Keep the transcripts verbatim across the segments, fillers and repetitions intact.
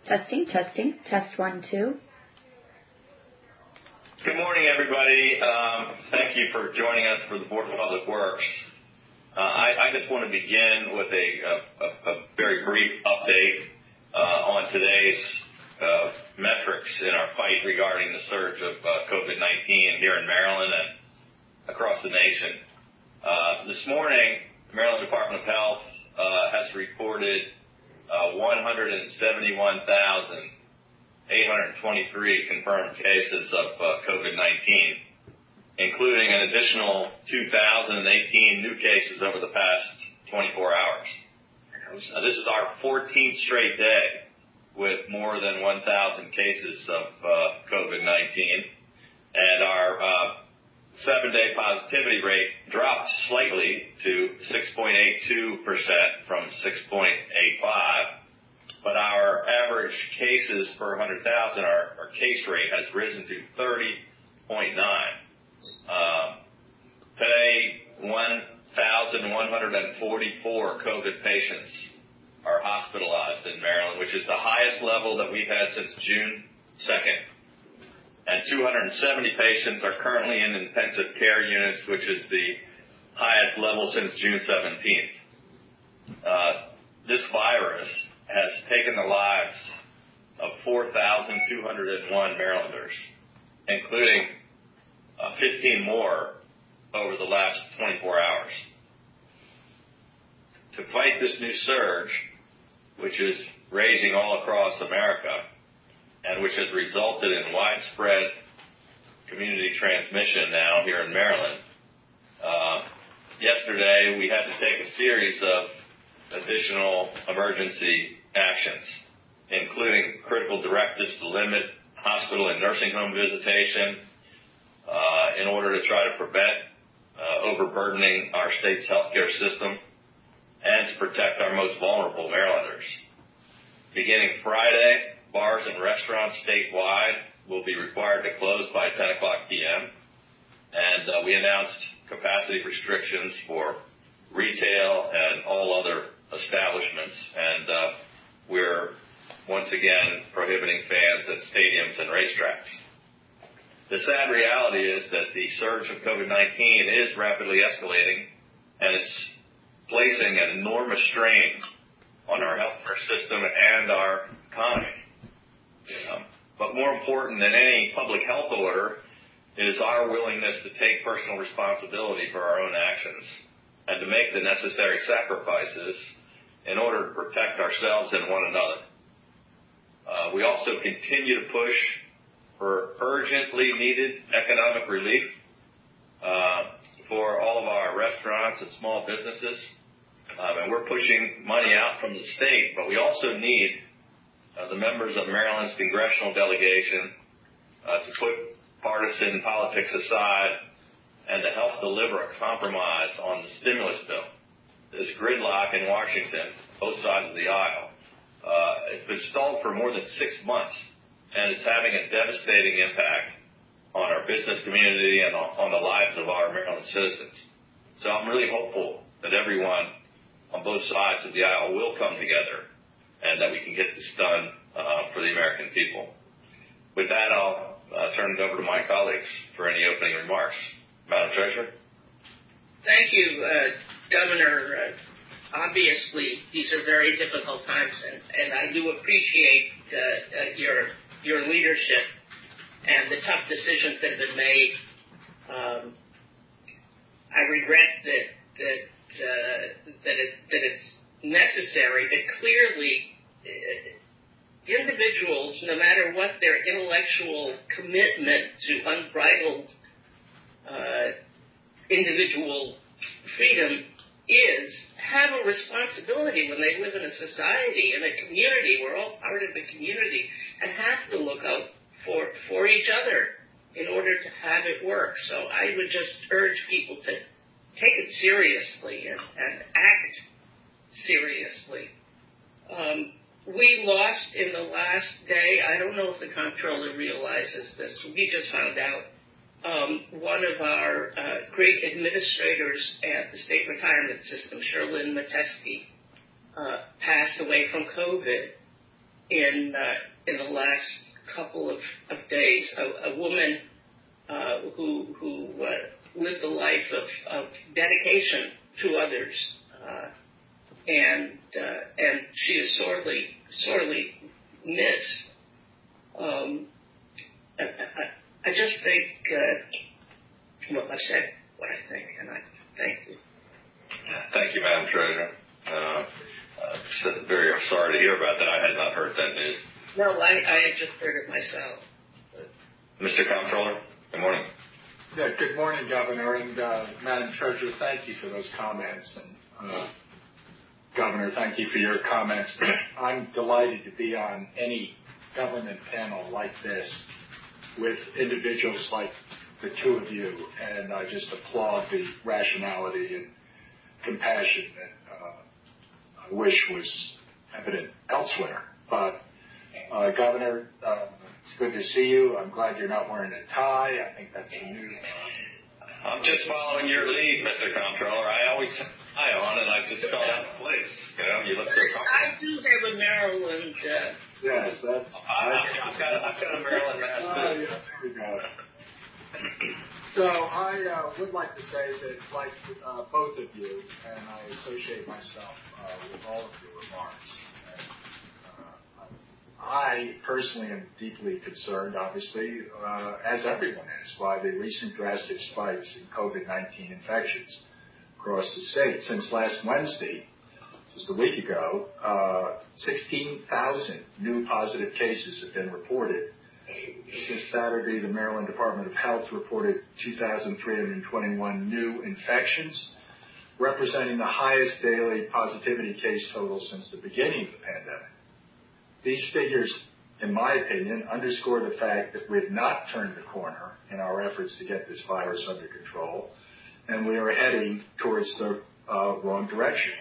Testing, testing, test one, two. Good morning, everybody. Um, thank you for joining us for the Board of Public Works. Uh, I, I just want to begin with a, a, a very brief update uh, on today's uh, metrics in our fight regarding the surge of uh, COVID nineteen here in Maryland and across the nation. Uh, this morning, the Maryland Department of Health uh, has reported uh, one hundred seventy-one thousand eight hundred twenty-three confirmed cases of uh, COVID nineteen, including an additional two thousand eighteen new cases over the past twenty-four hours. Uh, this is our fourteenth straight day with more than one thousand cases of uh, COVID nineteen, and our uh, seven-day positivity rate dropped slightly to six point eight two percent from six point eight five, but our average cases per one hundred thousand, our, our case rate has risen to thirty point nine. Um, today, one thousand one hundred forty-four COVID patients are hospitalized in Maryland, which is the highest level that we've had since June second. And two hundred seventy patients are currently in intensive care units, which is the highest level since June seventeenth. Uh, this virus has taken the lives of four thousand two hundred one Marylanders, including uh, fifteen more over the last twenty-four hours. To fight this new surge, which is raging all across America, and which has resulted in widespread community transmission now here in Maryland. Uh, yesterday, we had to take a series of additional emergency actions, including critical directives to limit hospital and nursing home visitation uh, in order to try to prevent uh, overburdening our state's healthcare system and to protect our most vulnerable Marylanders. Beginning Friday, bars and restaurants statewide will be required to close by ten o'clock p.m. And uh, we announced capacity restrictions for retail and all other establishments. And uh, we're once again prohibiting fans at stadiums and racetracks. The sad reality is that the surge of COVID nineteen is rapidly escalating, and it's placing an enormous strain on our healthcare system and our economy. Um, but more important than any public health order is our willingness to take personal responsibility for our own actions and to make the necessary sacrifices in order to protect ourselves and one another. Uh, we also continue to push for urgently needed economic relief uh, for all of our restaurants and small businesses. Um, and we're pushing money out from the state, but we also need Uh, the members of Maryland's congressional delegation uh, to put partisan politics aside and to help deliver a compromise on the stimulus bill. This gridlock in Washington, both sides of the aisle, uh, it's been stalled for more than six months, and it's having a devastating impact on our business community and on the lives of our Maryland citizens. So I'm really hopeful that everyone on both sides of the aisle will come together and that we can get this done uh, for the American people. With that, I'll uh, turn it over to my colleagues for any opening remarks. Madam Treasurer? Thank you, uh, Governor. Uh, obviously, these are very difficult times, and, and I do appreciate uh, uh, your your leadership and the tough decisions that have been made. Um, I regret that that uh, that, it, that it's necessary, but clearly uh, individuals, no matter what their intellectual commitment to unbridled uh, individual freedom is, have a responsibility when they live in a society, in a community. We're all part of the community and have to look out for, for each other in order to have it work. So I would just urge people to take it seriously and, and act seriously. Um, we lost in the last day, I don't know if the comptroller realizes this, we just found out, um, one of our uh, great administrators at the state retirement system, Sherlyn Metesky, uh, passed away from COVID. in uh, in the last couple of, of days. A, a woman uh, who who uh, lived a life of, of dedication to others, uh, and uh, and she is sorely sorely missed. Um, I, I, I just think, uh, well, I've said what I think, and I thank you. Thank you, Madam Treasurer. Uh, I'm very sorry to hear about that. I had not heard that news. No, I, I had just heard it myself. Mister Comptroller, good morning. Yeah, good morning, Governor, and uh, Madam Treasurer, thank you for those comments. And uh, Governor, thank you for your comments. I'm delighted to be on any government panel like this with individuals like the two of you, and I just applaud the rationality and compassion that uh, I wish was evident elsewhere. But, uh, Governor, uh, it's good to see you. I'm glad you're not wearing a tie. I think that's the news. I'm just following your lead, Mister Comptroller. I always tie on, and I just fell out of place. You know, you look so comfortable. I do have a Maryland. Uh, yes, that's. I, I've got, I've got a Maryland mask too. Oh, yeah, there we go. So I uh, would like to say that, like uh, both of you, and I associate myself uh, with all of your remarks. And, uh, I personally am deeply concerned, obviously, uh, as everyone is, by the recent drastic spikes in COVID nineteen infections across the state. Since last Wednesday, just a week ago, uh, sixteen thousand new positive cases have been reported. Since Saturday, the Maryland Department of Health reported two thousand three hundred twenty-one new infections, representing the highest daily positivity case total since the beginning of the pandemic. These figures, in my opinion, underscore the fact that we have not turned the corner in our efforts to get this virus under control, and we are heading towards the uh, wrong direction.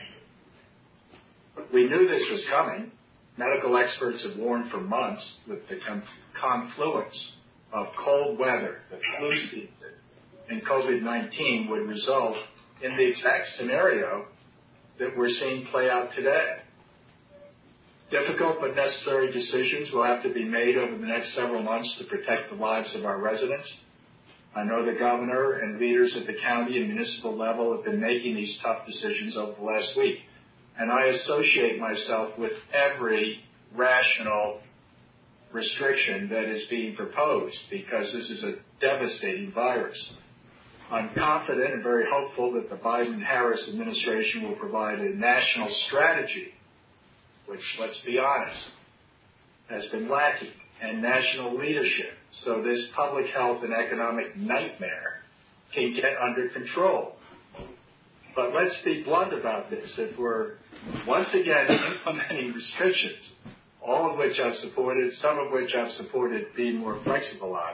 We knew this was coming. Medical experts have warned for months that the com- confluence of cold weather, the flu season, and COVID nineteen would result in the exact scenario that we're seeing play out today. Difficult but necessary decisions will have to be made over the next several months to protect the lives of our residents. I know the governor and leaders at the county and municipal level have been making these tough decisions over the last week. And I associate myself with every rational restriction that is being proposed because this is a devastating virus. I'm confident and very hopeful that the Biden-Harris administration will provide a national strategy, which, let's be honest, has been lacking, and national leadership, so this public health and economic nightmare can get under control. But let's be blunt about this. If we're once again implementing restrictions, all of which I've supported, some of which I've supported being more flexible on,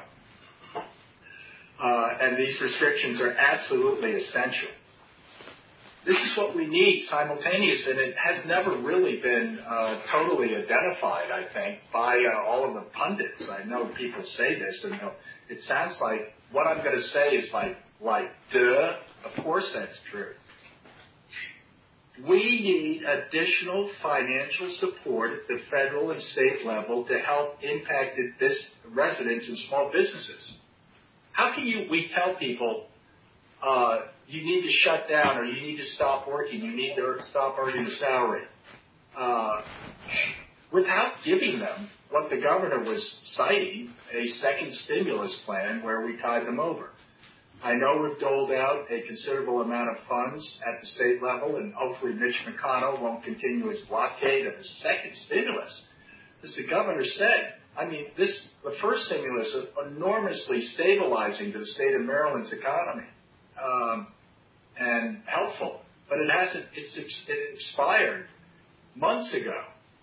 uh, and these restrictions are absolutely essential. This is what we need simultaneously, and it has never really been uh, totally identified, I think, by uh, all of the pundits. I know people say this, and it sounds like what I'm going to say is like, like, duh, of course that's true. We need additional financial support at the federal and state level to help impacted this residents and small businesses. How can you, we tell people, uh, you need to shut down or you need to stop working, you need to stop earning a salary, uh, without giving them what the governor was citing, a second stimulus plan where we tied them over. I know we've doled out a considerable amount of funds at the state level, and hopefully Mitch McConnell won't continue his blockade of a second stimulus. As the governor said, I mean, this the first stimulus is enormously stabilizing to the state of Maryland's economy um, and helpful, but it hasn't. It's it expired months ago.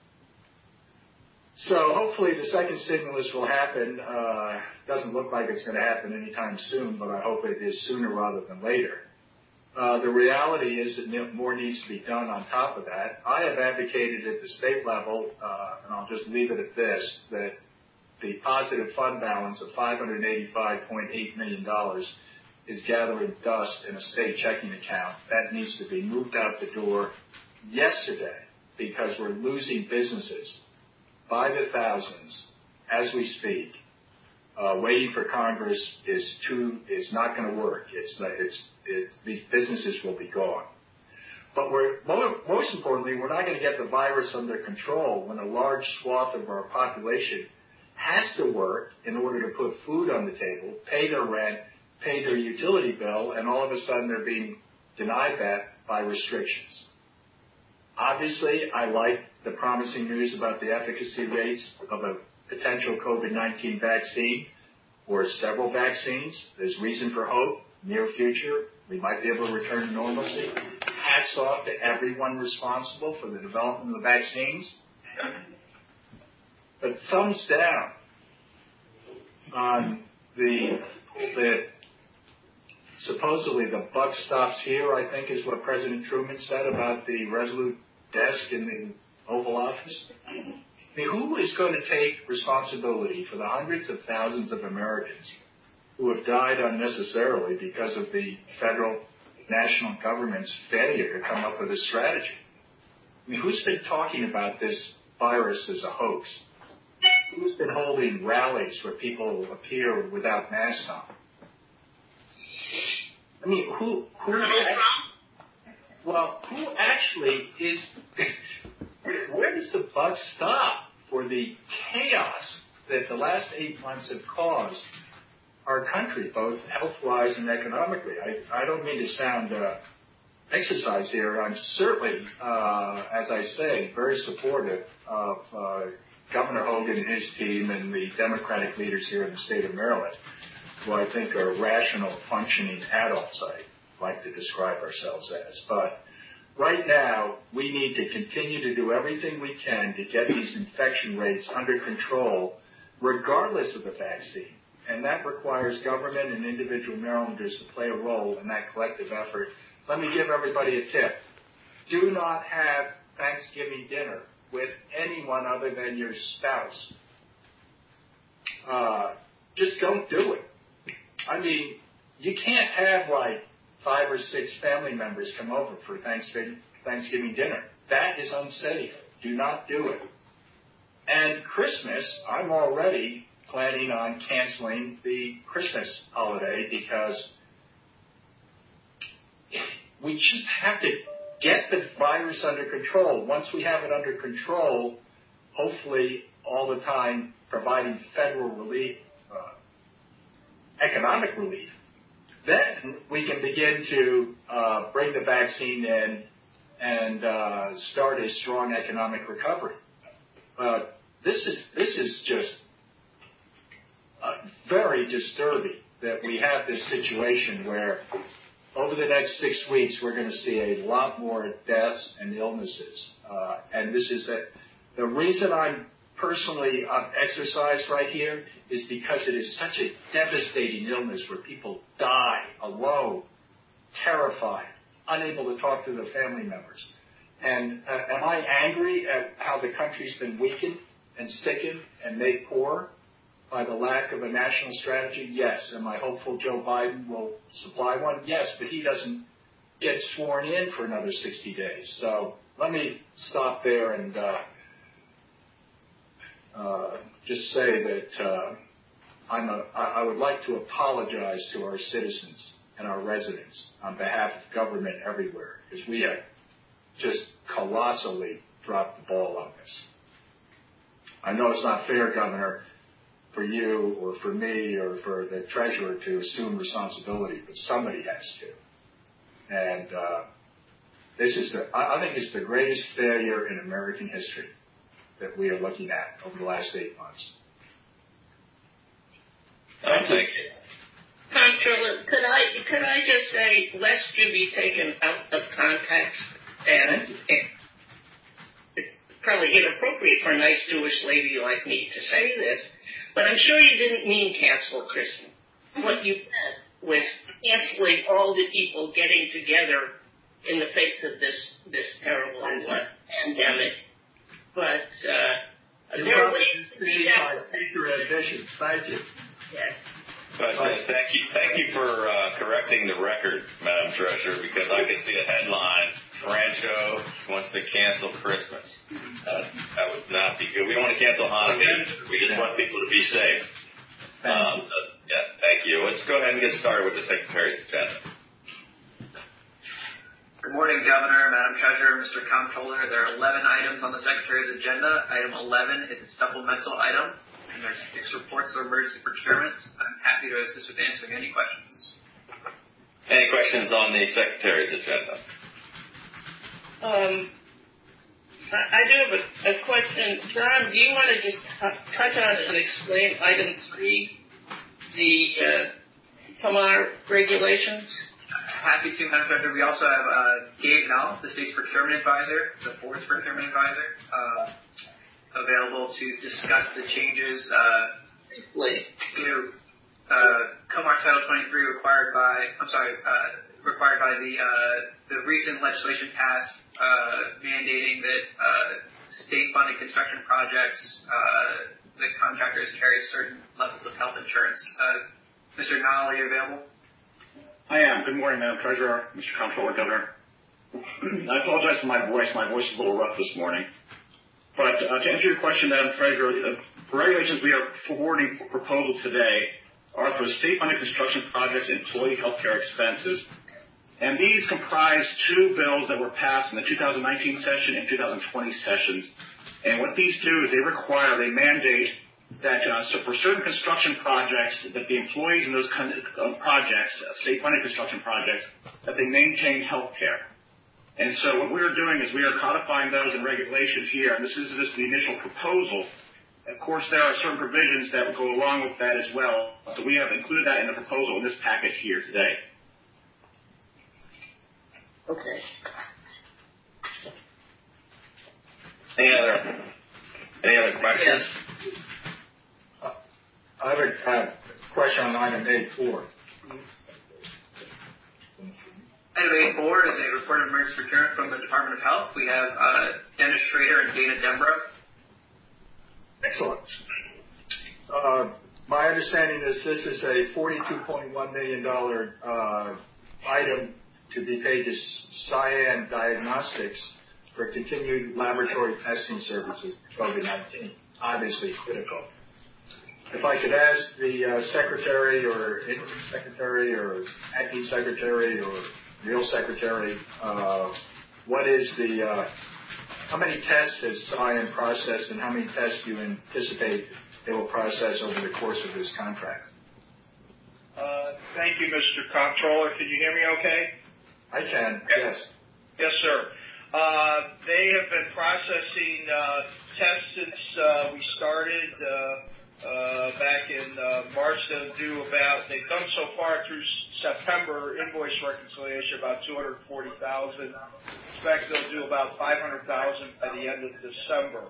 So hopefully the second stimulus will happen. Uh, doesn't look like it's going to happen anytime soon, but I hope it is sooner rather than later. Uh, the reality is that more needs to be done on top of that. I have advocated at the state level, uh, and I'll just leave it at this, that the positive fund balance of five hundred eighty-five point eight million dollars is gathering dust in a state checking account. That needs to be moved out the door yesterday because we're losing businesses. by the thousands as we speak. Uh, waiting for Congress is too is not going to work. It's it's it's these businesses will be gone. But we're most importantly, we're not going to get the virus under control when a large swath of our population has to work in order to put food on the table, pay their rent, pay their utility bill, and all of a sudden they're being denied that by restrictions. Obviously, I like the promising news about the efficacy rates of a potential COVID nineteen vaccine or several vaccines. There's reason for hope. Near future, we might be able to return to normalcy. Hats off to everyone responsible for the development of the vaccines. But thumbs down on the, the supposedly the buck stops here, I think is what President Truman said about the Resolute desk in the Oval Office. I mean, who is going to take responsibility for the hundreds of thousands of Americans who have died unnecessarily because of the federal national government's failure to come up with a strategy? I mean, who's been talking about this virus as a hoax? Who's been holding rallies where people appear without masks on? I mean, who, who, well, who actually is, where does the buck stop for the chaos that the last eight months have caused our country, both health-wise and economically? I, I don't mean to sound uh, exercise here. I'm certainly, uh, as I say, very supportive of uh, Governor Hogan and his team and the Democratic leaders here in the state of Maryland, who I think are rational, functioning adults, I like to describe ourselves as. But right now, we need to continue to do everything we can to get these infection rates under control, regardless of the vaccine. And that requires government and individual Marylanders to play a role in that collective effort. Let me give everybody a tip. Do not have Thanksgiving dinner with anyone other than your spouse. Uh, just don't do it. I mean, you can't have like five or six family members come over for Thanksgiving, Thanksgiving dinner. That is unsafe. Do not do it. And Christmas, I'm already planning on canceling the Christmas holiday because we just have to get the virus under control. Once we have it under control, hopefully all the time providing federal relief, uh, economic relief, then we can begin to uh, bring the vaccine in and uh, start a strong economic recovery. Uh, this is this is just uh, very disturbing that we have this situation where over the next six weeks we're going to see a lot more deaths and illnesses. Uh, and this is a, the reason I'm personally on exercise right here is because it is such a devastating illness where people die alone, terrified, unable to talk to their family members. And uh, am I angry at how the country's been weakened and sickened and made poor by the lack of a national strategy? Yes. Am I hopeful Joe Biden will supply one? Yes, but he doesn't get sworn in for another sixty days. So let me stop there and uh, uh, just say that uh, I'm a, I would like to apologize to our citizens and our residents on behalf of government everywhere, because we have just colossally dropped the ball on this. I know it's not fair, Governor, for you or for me or for the treasurer to assume responsibility, but somebody has to. And uh, this is the, I think it's the greatest failure in American history that we are looking at over the last eight months. Thank you. Comptroller, could I could I just say, lest you be taken out of context, and it, it's probably inappropriate for a nice Jewish lady like me to say this, but I'm sure you didn't mean cancel Christmas. What you meant was canceling all the people getting together in the face of this this terrible pandemic. But uh, there are ways to be my future ambitions. Thank you. Yes. But uh, thank you, thank you for uh, correcting the record, Madam Treasurer, because I could see a headline Rancho wants to cancel Christmas. Uh, that would not be good. We don't want to cancel Hanukkah. We just want people to be safe. Um, so, yeah, thank you. Let's go ahead and get started with the Secretary's agenda. Good morning, Governor, Madam Treasurer, Mister Comptroller. There are eleven items on the Secretary's agenda. Item eleven is a supplemental item, and there's six reports of emergency procurements. I'm happy to assist with answering any questions. Any questions on the Secretary's agenda? Um, I, I do have a, a question. John, do you want to just t- touch on and explain item three, the uh, P M A R regulations? Happy to, Madam Treasurer. We also have uh, Gabe Nall, the state's procurement advisor, the board's procurement advisor, uh, available to discuss the changes uh, to uh, P M A R Title twenty-three required by, I'm sorry, uh, required by the uh, the recent legislation passed uh, mandating that uh, state-funded construction projects, uh, the contractors carry certain levels of health insurance. Uh, Mister Nall, are you available? I am. Good morning, Madam Treasurer, Mister Comptroller, Governor. I apologize for my voice. My voice is a little rough this morning. But uh, to answer your question, Madam Treasurer, uh, the regulations we are forwarding for proposal today are for state-funded construction projects and employee health care expenses. And these comprise two bills that were passed in the two thousand nineteen session and two thousand twenty sessions. And what these do is they require, they mandate that uh, so for certain construction projects, that the employees in those kind of uh, projects, uh, state-funded construction projects, that they maintain health care. And so what we are doing is we are codifying those in regulations here, and this is just the initial proposal. Of course, there are certain provisions that would go along with that as well. So we have included that in the proposal in this package here today. Okay. Any other, any other questions? Yes. I have a uh, question on item A four. Item A four is a report of emergency procurement from the Department of Health. We have uh, Dennis Schrader and Dana Dembro. Excellent. Uh, my understanding is this is a forty-two point one million dollars uh, item to be paid to Cyan Diagnostics for continued laboratory testing services for COVID nineteen. Obviously critical. If I could ask the uh, secretary or interim secretary or acting secretary or real secretary, uh, what is the, uh, how many tests has Cyan processed and how many tests do you anticipate they will process over the course of this contract? Uh, thank you, Mister Comptroller. Can you hear me okay? I can, yes. Yes, sir. Uh, they have been processing uh, tests since uh, we started uh, uh, back in uh, March. They'll do about, they've done so far through September invoice reconciliation about two hundred forty thousand. Expect they'll do about five hundred thousand by the end of December.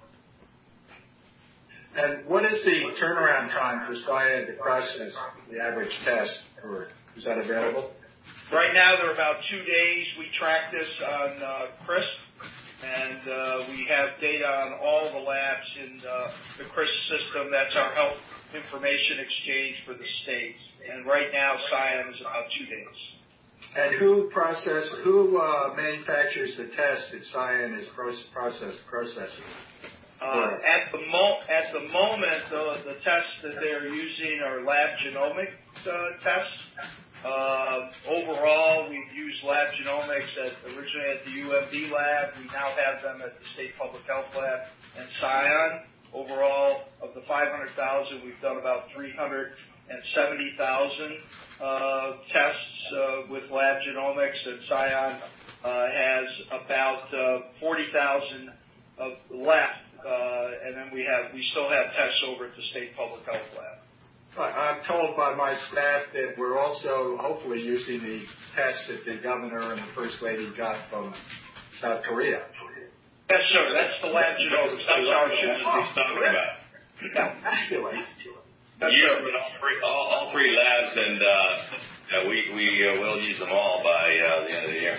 And what is the turnaround time for Cyan to process the average test? Or is that available? Right now, they're about two days. We track this on uh, CRISP, and uh, we have data on all the labs in uh, the CRISP system. That's our health information exchange for the states. And right now, Cyan is about two days. And who process, who uh, manufactures the test that Cyan is process, processing? Uh, at the mo- at the moment, the, the tests that they're using are lab genomic uh, tests. Uh, overall, we've used lab genomics at, originally at the U M D lab. We now have them at the State Public Health Lab and Cyan. Overall, of the five hundred thousand, we've done about three hundred seventy thousand uh, tests uh, with lab genomics, and Cyan uh, has about uh, forty thousand uh, left. Uh, and then we have, we still have tests over at the State Public Health Lab. I'm told by my staff that we're also hopefully using the tests that the governor and the first lady got from South Korea. Yes, sir. That's the lab genomics. That's our shipment he's talking about. Actually. You all three, all, all three labs, and uh, uh, we we uh, will use them all by uh, the end of the year.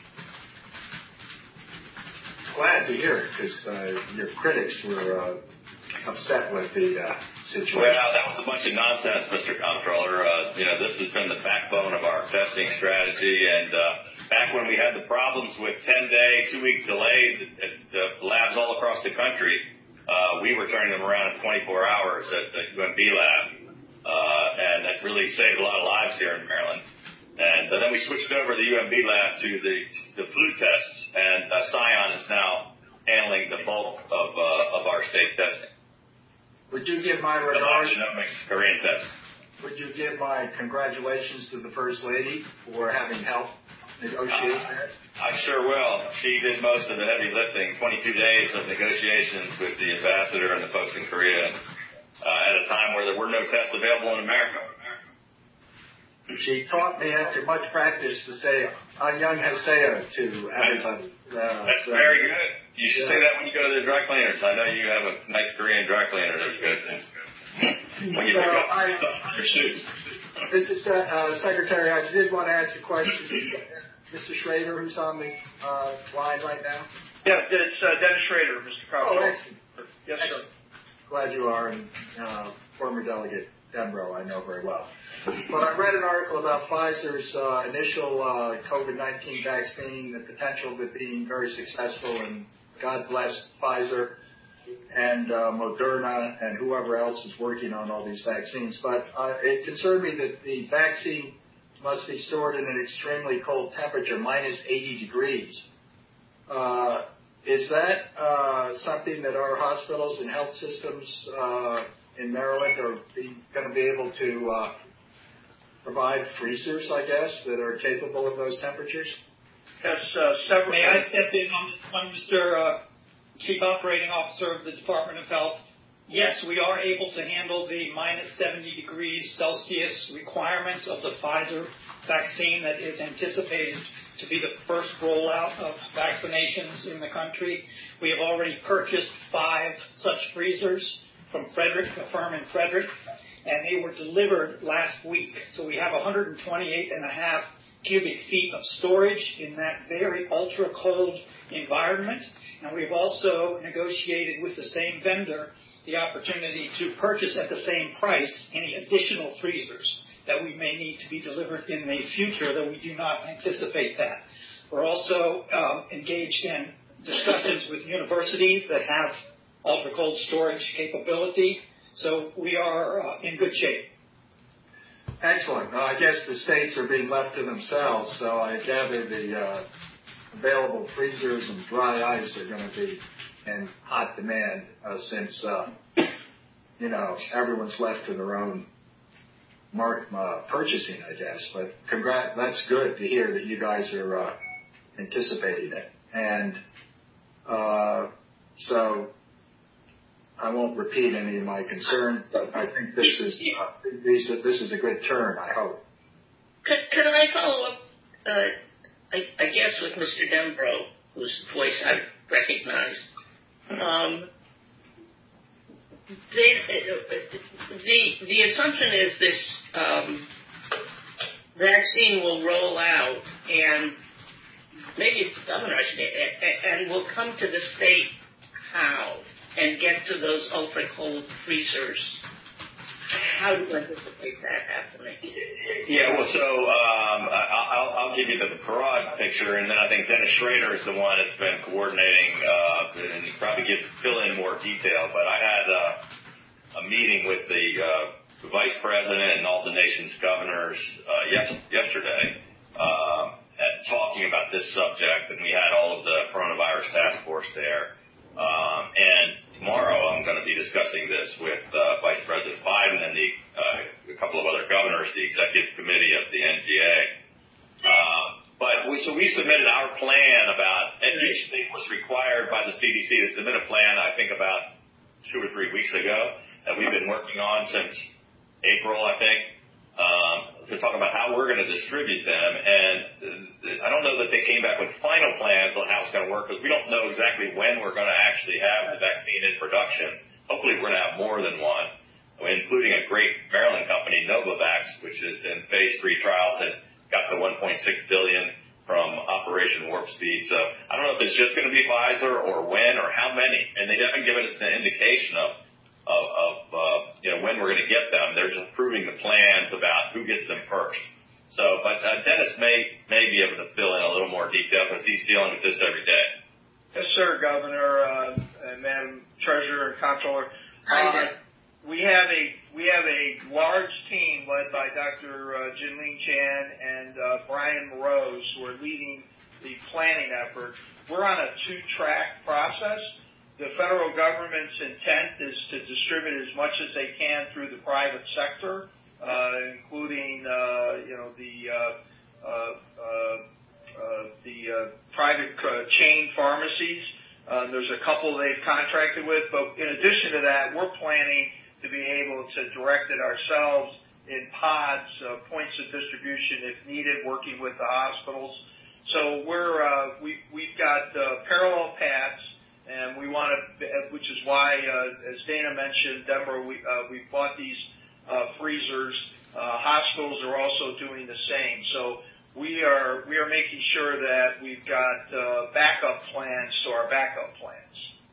Glad to hear it, because uh, your critics were uh, upset with the uh, situation. Well, that was a bunch of nonsense, Mister Comptroller. Uh, you know, this has been the backbone of our testing strategy, and uh, back when we had the problems with ten-day, two-week delays at, at uh, labs all across the country, uh, we were turning them around in twenty-four hours at the U M B lab, uh, and that really saved a lot of lives here in Maryland. And uh, then we switched over the U M B lab to the, the flu tests, and uh, Scion is now handling the bulk of uh, of our state testing. Would you give my The regards? genomics Korean test. Would you give my congratulations to the First Lady for having helped negotiate that? I sure will. She did most of the heavy lifting, twenty-two days of negotiations with the ambassador and the folks in Korea uh, at a time where there were no tests available in America. She taught me after much practice to say "annyeonghaseyo" to everybody. Uh, That's so, very good. You should yeah. say that when you go to the dry cleaners. I know you have a nice Korean dry cleaner that you go to. When you So pick up I, your suits. Mister Se- uh, Secretary, I did want to ask a question. Mister Schrader, who's on the uh, line right now. Yeah, it's uh, Dennis Schrader, Mister Oh, Comptroller. excellent. Yes, sir. Glad you are, and uh, former Delegate Dembro, I know very well. But I read an article about Pfizer's uh, initial uh, COVID nineteen vaccine, the potential of it being very successful, and God bless Pfizer and uh, Moderna and whoever else is working on all these vaccines. But uh, it concerned me that the vaccine must be stored in an extremely cold temperature, minus eighty degrees. Uh, is that uh, something that our hospitals and health systems uh, in Maryland are going to be able to uh, provide freezers, I guess, that are capable of those temperatures? Yes, uh, several. May I step in on this one, Mister Uh, Chief Operating Officer of the Department of Health? Yes, we are able to handle the minus seventy degrees Celsius requirements of the Pfizer vaccine that is anticipated to be the first rollout of vaccinations in the country. We have already purchased five such freezers from Frederick, a firm in Frederick, and they were delivered last week. So we have one hundred twenty-eight and a half cubic feet of storage in that very ultra cold environment. And we've also negotiated with the same vendor the opportunity to purchase at the same price any additional freezers that we may need to be delivered in the future, though we do not anticipate that. We're also um, engaged in discussions with universities that have ultra cold storage capability. So we are uh, in good shape. Excellent. Well, I guess the states are being left to themselves, so I gather the uh, available freezers and dry ice are going to be in hot demand uh, since, uh, you know, everyone's left to their own mark, uh, purchasing, I guess. But congrat- that's good to hear that you guys are uh, anticipating it. And uh, so I won't repeat any of my concerns, but I think this is uh, this, this is a good turn, I hope. Could, could I follow up, uh, I, I guess, with Mister Dembro, whose voice I recognize? Um, they, the, the assumption is this um, vaccine will roll out, and maybe it's the governor, I should, and will come to the state how? And get to those ultra-cold freezers. How do you anticipate that happening? Yeah, well, so um, I'll, I'll give you the broad picture, and then I think Dennis Schrader is the one that's been coordinating, uh, and he probably give, fill in more detail. But I had uh, a meeting with the, uh, the Vice President and all the nation's governors uh, yes, yesterday uh, at talking about this subject, and we had all of the coronavirus task force there. Um, and tomorrow I'm going to be discussing this with uh, Vice President Biden and the, uh, a couple of other governors, the executive committee of the N G A. Uh, but we, so we submitted our plan about, and each state was required by the C D C to submit a plan, I think about two or three weeks ago, that we've been working on since April, I think, um, to talk about how we're going to distribute them. And I don't know that they came back with final plans on how it's going to work, because we don't know exactly when we're going to actually have the vaccine in production. Hopefully we're going to have more than one, including a great Maryland company, Novavax, which is in phase three trials and got the one point six billion dollars from Operation Warp Speed. So I don't know if it's just going to be Pfizer or when or how many. And they haven't given us an indication of of, of uh, you know, when we're going to get them. They're just approving the plans about who gets them first. So, but uh, Dennis may may be able to fill in a little more detail because he's dealing with this every day. Yes, sir, Governor, uh, and Madam Treasurer and Comptroller. Uh, we have a we have a large team led by Doctor Uh, Jinling Chan and uh, Brian Morose, who are leading the planning effort. We're on a two-track process. The federal government's intent is to distribute as much as they can through the private sector, uh, including uh, you know the uh, uh, uh, uh, the uh, private uh, chain pharmacies. Uh, there's a couple they've contracted with, but in addition to that, we're planning to be able to direct it ourselves in pods, uh, points of distribution if needed, working with the hospitals. So we're uh, we we've got uh, parallel paths, and we want to, which is why, uh, as Dana mentioned, Deborah, we uh, we bought these uh, freezers. Uh, hospitals are also doing the same. So we are we are making sure that we've got uh, backup plans to our backup plans.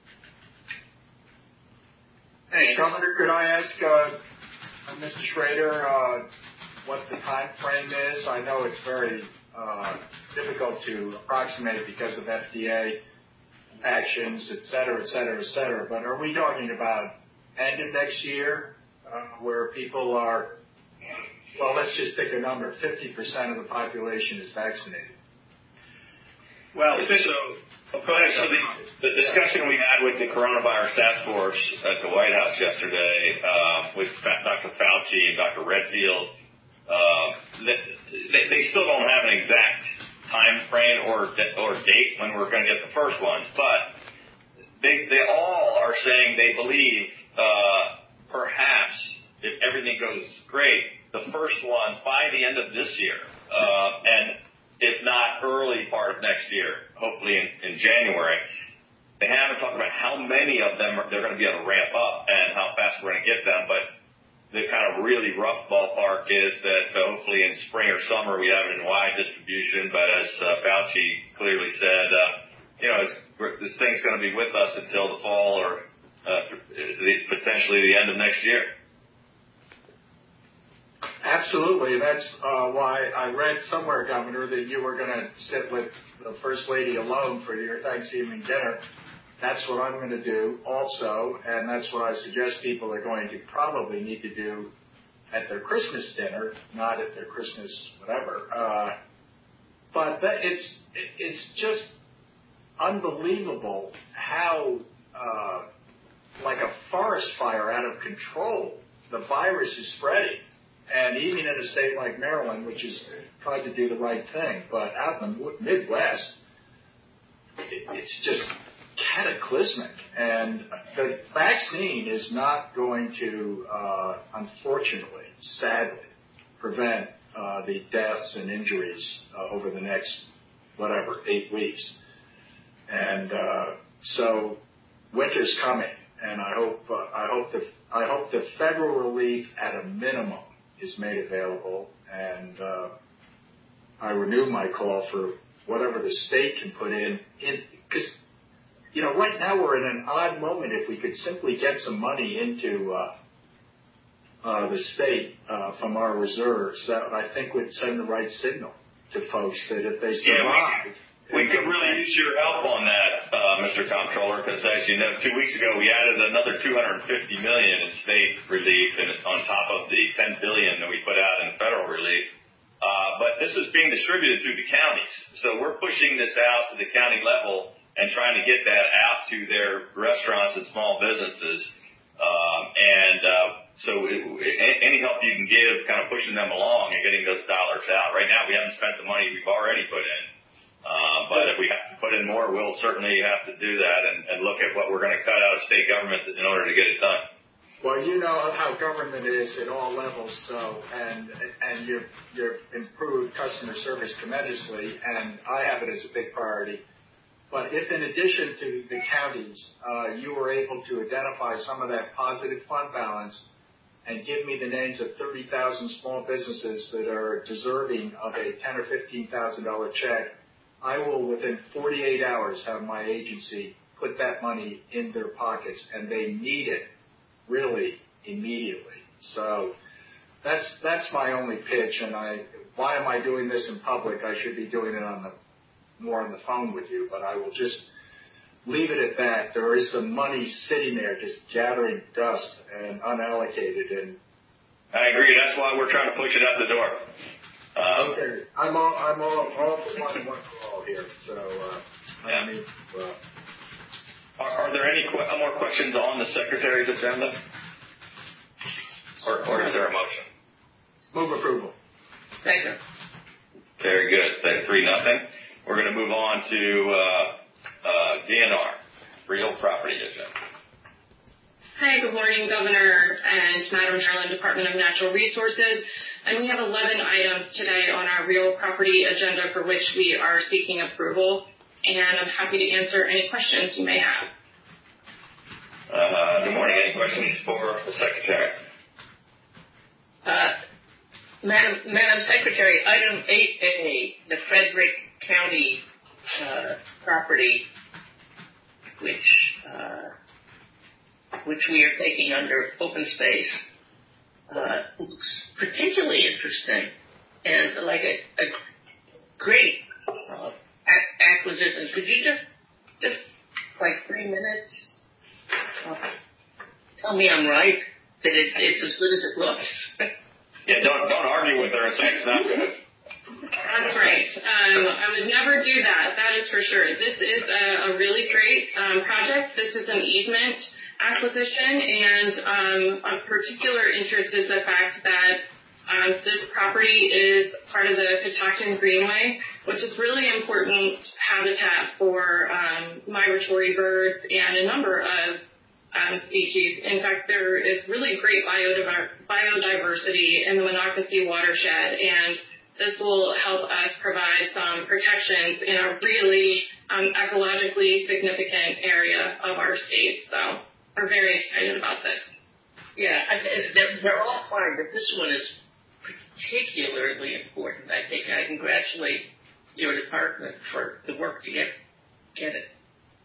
Hey, Governor, could I ask uh, Mister Schrader uh, what the time frame is? I know it's very uh, difficult to approximate because of F D A actions, et cetera, et cetera, et cetera. But are we talking about end of next year uh, where people are, well, let's just pick a number, fifty percent of the population is vaccinated? Well, so, oh, go ahead. So the, the discussion we had with the coronavirus task force at the White House yesterday uh, with Doctor Fauci and Doctor Redfield, uh, they, they still don't have an exact time frame or or date when we're going to get the first ones, but they they all are saying they believe uh, perhaps if everything goes great, the first ones by the end of this year, uh, and if not early part of next year, hopefully in, in January. They haven't talked about how many of them are, they're going to be able to ramp up and how fast we're going to get them, but the kind of really rough ballpark is that uh, hopefully in spring or summer we have it in wide distribution. But as uh, Fauci clearly said, uh, you know, it's, this thing's going to be with us until the fall or uh, potentially the end of next year. Absolutely. That's uh, why I read somewhere, Governor, that you were going to sit with the First Lady alone for your Thanksgiving dinner. That's what I'm going to do also, and that's what I suggest people are going to probably need to do at their Christmas dinner, not at their Christmas whatever. Uh, but that it's it's just unbelievable how, uh, like a forest fire out of control, the virus is spreading. And even in a state like Maryland, which has tried to do the right thing, but out in the Midwest, it, it's just cataclysmic. And the vaccine is not going to, uh, unfortunately, sadly, prevent uh, the deaths and injuries uh, over the next, whatever, eight weeks. And uh, so winter's coming, and I hope uh, I hope the I hope the federal relief at a minimum is made available, and uh, I renew my call for whatever the state can put in, because, you know, right now we're in an odd moment. If we could simply get some money into uh, uh, the state uh, from our reserves, that I think would send the right signal to folks that if they survive... Yeah, we, we could really use your help on that, uh, Mister Comptroller, because as you know, two weeks ago we added another two hundred fifty million dollars in state relief and on top of the ten billion dollars that we put out in federal relief. Uh, but this is being distributed through the counties. So we're pushing this out to the county level and trying to get that out to their restaurants and small businesses. Um, and uh, so it, any help you can give, kind of pushing them along and getting those dollars out. Right now we haven't spent the money we've already put in. Uh, but if we have to put in more, we'll certainly have to do that and, and look at what we're going to cut out of state government in order to get it done. Well, you know how government is at all levels, so and and you've you've improved customer service tremendously, and I have it as a big priority. But if in addition to the counties, uh, you were able to identify some of that positive fund balance and give me the names of thirty thousand small businesses that are deserving of a ten or fifteen thousand dollar check, I will, within forty-eight hours, have my agency put that money in their pockets, and they need it really immediately. So that's that's my only pitch, and I why am I doing this in public? I should be doing it on the more on the phone with you, but I will just leave it at that. There is some money sitting there just gathering dust and unallocated. And I agree. That's why we're trying to push it out the door. Um, okay, I'm all I'm all all for one and one for all here. So uh, yeah. I mean, uh, are, are there any qu- more questions on the secretary's agenda, or, or is there a motion? Move approval. Second. Very good. That's three nothing. We're going to move on to uh, uh, D N R, real property agenda. Hi, good morning, Governor and Madam Maryland Department of Natural Resources. And we have eleven items today on our real property agenda for which we are seeking approval. And I'm happy to answer any questions you may have. Uh, good morning. Any questions for the Secretary? Uh, Madam, Madam Secretary, item eight A, the Frederick County uh, property, which uh, which we are taking under open space, uh, looks particularly interesting and like a, a great uh, a- acquisition. Could you just, just like three minutes, uh, tell me I'm right, that it, it's as good as it looks? Yeah, don't don't argue with her and say it's not good. That's right. Um, I would never do that. That is for sure. This is a, a really great um, project. This is an easement acquisition, and um, of particular interest is the fact that um, this property is part of the Catoctin Greenway, which is really important habitat for um, migratory birds and a number of Um, species. In fact, there is really great biodiver- biodiversity in the Monocacy watershed, and this will help us provide some protections in a really um, ecologically significant area of our state. So we're very excited about this. Yeah, I, they're, they're all fine, but this one is particularly important. I think I congratulate your department for the work to get get it.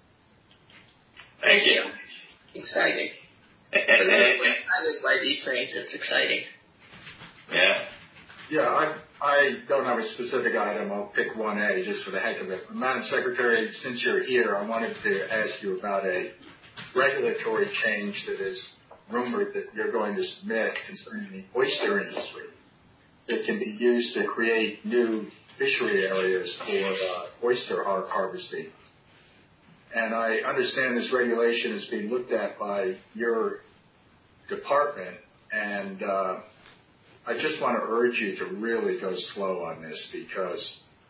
Thank you. Exciting. And, and, I'm and, excited by these things. It's exciting. yeah. Yeah, I I don't have a specific item. I'll pick one A just for the heck of it. Madam Secretary, since you're here, I wanted to ask you about a regulatory change that is rumored that you're going to submit concerning the oyster industry. It can be used to create new fishery areas for uh, oyster har- harvesting. And I understand this regulation is being looked at by your department, and uh, I just want to urge you to really go slow on this, because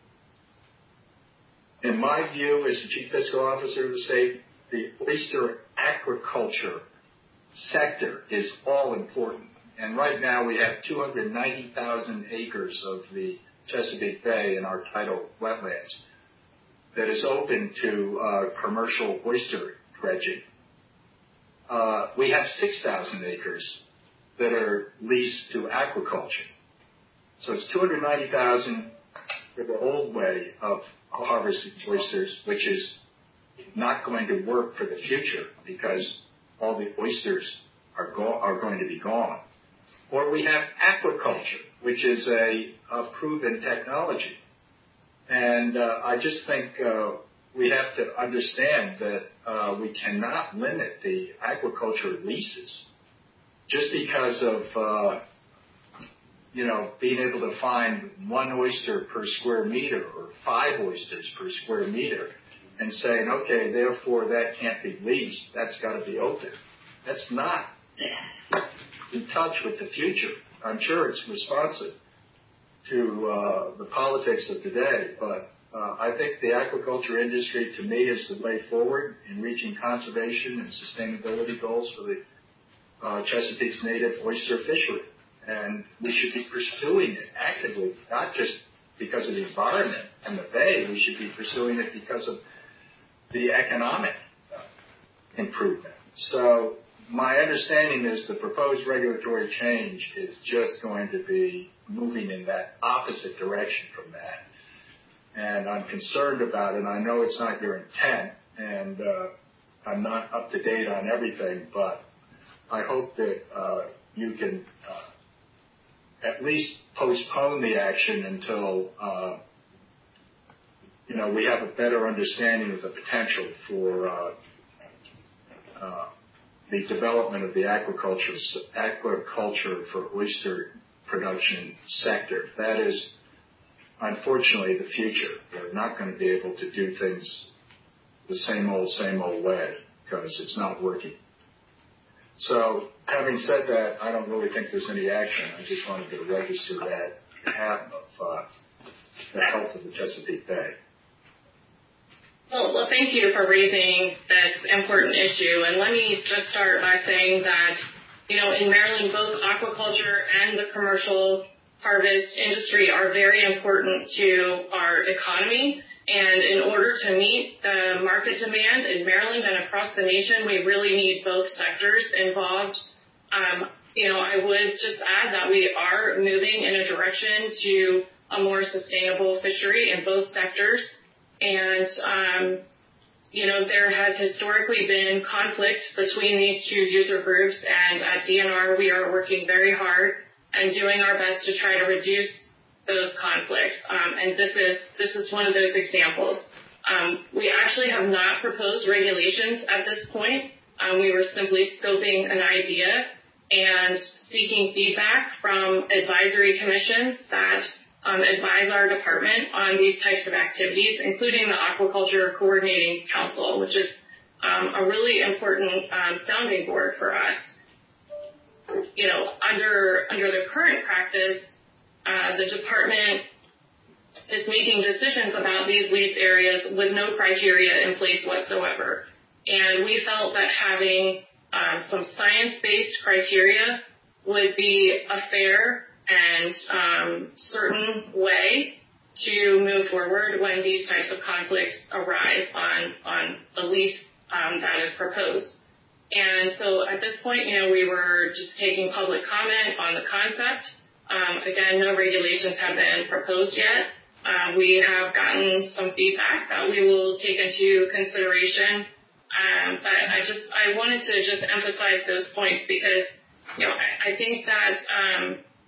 in my view as the Chief Fiscal Officer of the state, the oyster aquaculture sector is all important. And right now we have two hundred ninety thousand acres of the Chesapeake Bay in our tidal wetlands that is open to uh, commercial oyster dredging. Uh, we have six thousand acres that are leased to aquaculture. So it's two hundred ninety thousand for the old way of harvesting oysters, which is not going to work for the future because all the oysters are, go- are going to be gone. Or we have aquaculture, which is a, a proven technology. And uh, I just think uh, we have to understand that uh, we cannot limit the aquaculture leases just because of, uh, you know, being able to find one oyster per square meter or five oysters per square meter and saying, okay, therefore that can't be leased. That's got to be open. That's not in touch with the future. I'm sure it's responsive to uh, the politics of today, but uh, I think the aquaculture industry, to me, is the way forward in reaching conservation and sustainability goals for the uh, Chesapeake's native oyster fishery. And we should be pursuing it actively, not just because of the environment and the bay. We should be pursuing it because of the economic uh, improvement. So my understanding is the proposed regulatory change is just going to be moving in that opposite direction from that. And I'm concerned about it. I know it's not your intent, and uh, I'm not up to date on everything, but I hope that uh, you can uh, at least postpone the action until, uh, you know, we have a better understanding of the potential for uh, uh, the development of the aquaculture, aquaculture for oyster production sector. That is, unfortunately, the future. We're not going to be able to do things the same old, same old way because it's not working. So, having said that, I don't really think there's any action. I just wanted to register that behalf of uh, the health of the Chesapeake Bay. Well, well, thank you for raising this important issue. And let me just start by saying that, you know, in Maryland, both aquaculture and the commercial harvest industry are very important to our economy. And in order to meet the market demand in Maryland and across the nation, we really need both sectors involved. Um, you know, I would just add that we are moving in a direction to a more sustainable fishery in both sectors. And, um, you know, there has historically been conflict between these two user groups. And at D N R, we are working very hard and doing our best to try to reduce those conflicts, um, and this is this is one of those examples. Um, we actually have not proposed regulations at this point. Um, we were simply scoping an idea and seeking feedback from advisory commissions that um, advise our department on these types of activities, including the Aquaculture Coordinating Council, which is um, a really important um, sounding board for us. You know, under under the current practice, Uh, the department is making decisions about these leased areas with no criteria in place whatsoever. And we felt that having um, some science-based criteria would be a fair and um, certain way to move forward when these types of conflicts arise on, on the lease um, that is proposed. And so at this point, you know, we were just taking public comment on the concept. Um, again, no regulations have been proposed yet. Uh, we have gotten some feedback that we will take into consideration. Um, but I just, I wanted to just emphasize those points because, you know, I, I think that um,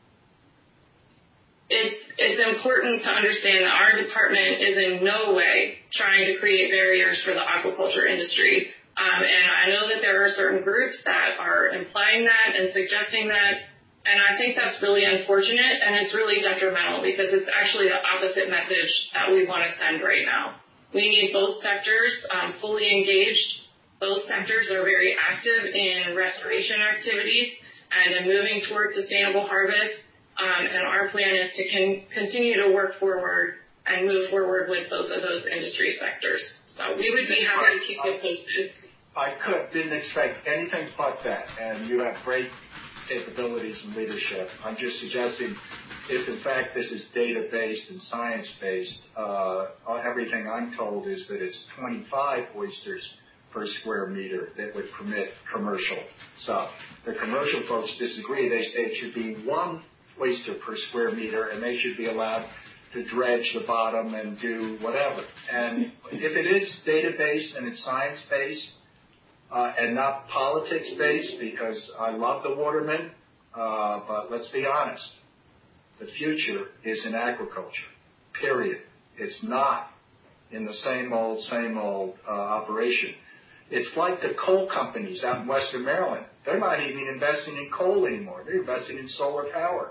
it's, it's important to understand that our department is in no way trying to create barriers for the aquaculture industry. Um, and I know that there are certain groups that are implying that and suggesting that. And I think that's really unfortunate, and it's really detrimental because it's actually the opposite message that we want to send right now. We need both sectors um, fully engaged. Both sectors are very active in restoration activities and in moving towards sustainable harvest. Um, and our plan is to con- continue to work forward and move forward with both of those industry sectors. So we would be happy to keep you posted. I could, didn't expect anything but that, and you have great capabilities and leadership. I'm just suggesting if in fact this is data-based and science-based, uh, everything I'm told is that it's twenty-five oysters per square meter that would permit commercial stuff. The commercial folks disagree. They say it should be one oyster per square meter and they should be allowed to dredge the bottom and do whatever. And if it is data-based and it's science-based, Uh, and not politics-based, because I love the watermen, uh, but let's be honest. The future is in aquaculture, period. It's not in the same old, same old uh, operation. It's like the coal companies out in Western Maryland. They're not even investing in coal anymore. They're investing in solar power,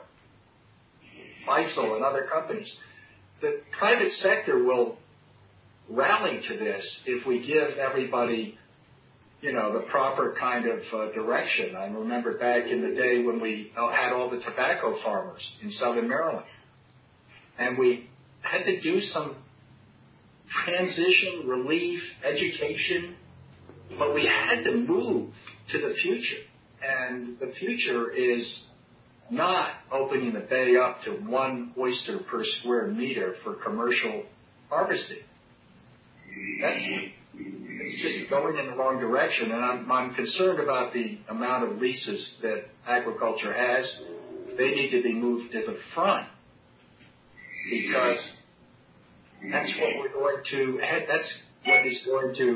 Faisal and other companies. The private sector will rally to this if we give everybody you know, the proper kind of uh, direction. I remember back in the day when we had all the tobacco farmers in Southern Maryland. And we had to do some transition, relief, education, but we had to move to the future. And the future is not opening the bay up to one oyster per square meter for commercial harvesting. That's It's just going in the wrong direction, and I'm, I'm concerned about the amount of leases that aquaculture has. They need to be moved to the front because that's what we're going to. That's what is going to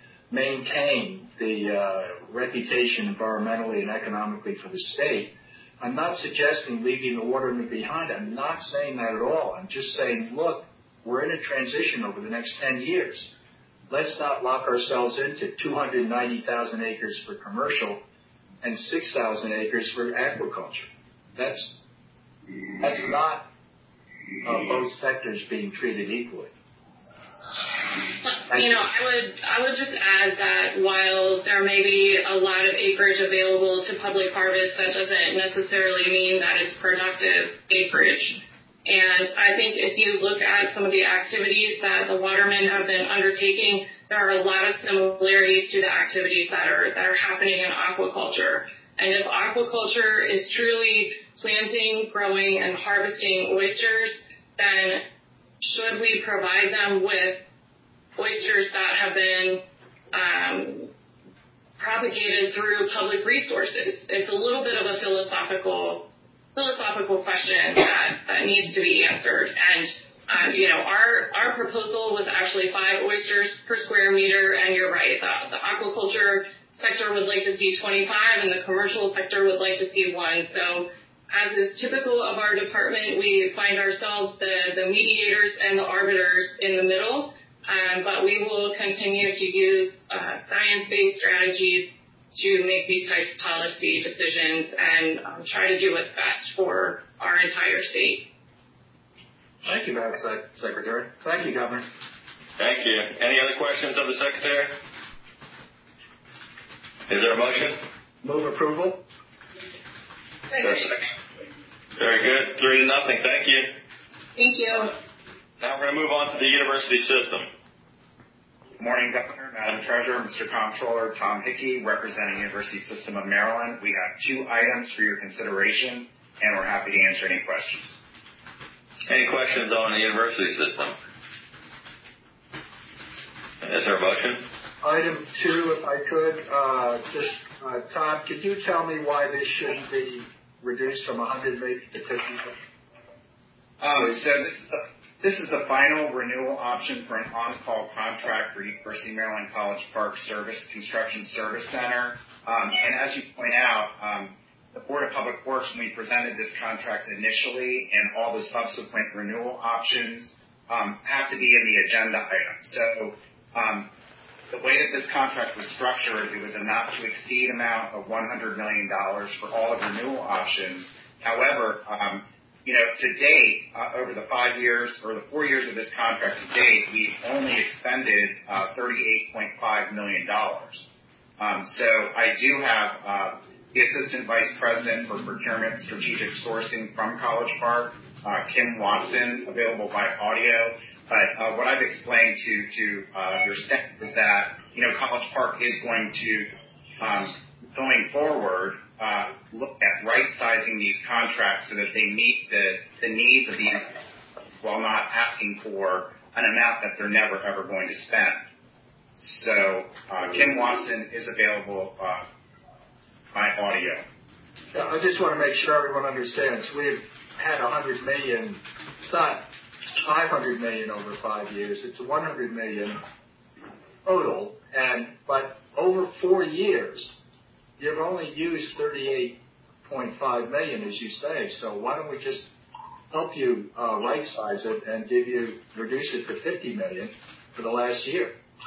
maintain the uh, reputation environmentally and economically for the state. I'm not suggesting leaving the watermen behind. I'm not saying that at all. I'm just saying, look, we're in a transition over the next ten years. Let's not lock ourselves into two hundred ninety thousand acres for commercial and six thousand acres for agriculture. That's, that's not uh, both sectors being treated equally. You know, I would I would just add that while there may be a lot of acreage available to public harvest, that doesn't necessarily mean that it's productive acreage. And I think if you look at some of the activities that the watermen have been undertaking, there are a lot of similarities to the activities that are that are happening in aquaculture. And if aquaculture is truly planting, growing, and harvesting oysters, then should we provide them with oysters that have been um, propagated through public resources? It's a little bit of a philosophical philosophical question that, that needs to be answered. And um, you know, our our proposal was actually five oysters per square meter. And you're right, the, the aquaculture sector would like to see twenty-five, and the commercial sector would like to see one. So, as is typical of our department, we find ourselves the the mediators and the arbiters in the middle. Um, but we will continue to use uh, science-based strategies to make these types of policy decisions and um, try to do what's best for our entire state. Thank you, Madam Secretary. Thank you, Governor. Thank you. Any other questions of the Secretary? Is there a motion? Move approval. Very good. Three to nothing. Thank you. Thank you. Now we're going to move on to the university system. Good morning, Governor, Madam Treasurer, Mister Comptroller, Tom Hickey, representing University System of Maryland. We have two items for your consideration, and we're happy to answer any questions. Any questions on the university system? Is there a motion? Item two, if I could, uh, just, uh, Tom, could you tell me why this shouldn't be reduced from one hundred million to fifty million? Um, so this is the This is the final renewal option for an on-call contract for University of Maryland College Park Service Construction Service Center. Um, and as you point out, um, the Board of Public Works, when we presented this contract initially, and all the subsequent renewal options um, have to be in the agenda item. So um, the way that this contract was structured, it was a not-to-exceed amount of one hundred million dollars for all of the renewal options. However, um, You know, to date, uh, over the five years or the four years of this contract to date, we've only expended uh, thirty-eight point five million dollars. Um, so I do have uh, the Assistant Vice President for Procurement Strategic Sourcing from College Park, uh, Kim Watson, available by audio. But uh, what I've explained to, to uh, your staff is that, you know, College Park is going to, um, going forward, Uh, look at right-sizing these contracts so that they meet the, the needs of these while not asking for an amount that they're never, ever going to spend. So uh, Kim Watson is available uh, by audio. Yeah, I just want to make sure everyone understands. We've had one hundred million dollars. It's not five hundred million dollars over five years. It's one hundred million dollars total. And but over four years, you've only used thirty-eight point five million dollars, as you say. So why don't we just help you uh, right-size it and give you reduce it to fifty million dollars for the last year?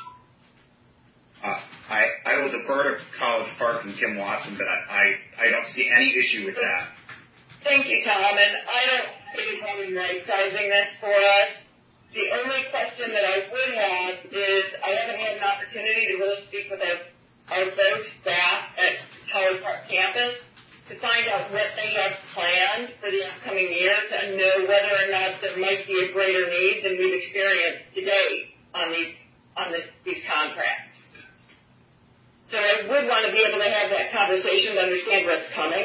Uh, I, I will defer to College Park and Kim Watson, but I, I, I don't see any issue with that. Thank you, Tom. And I don't see any problem right-sizing this for us. The only question that I would have is I haven't had an opportunity to really speak with our our folks, staff at College Park campus, to find out what they have planned for the upcoming year to know whether or not there might be a greater need than we've experienced today on these on this, these contracts. So I would want to be able to have that conversation to understand what's coming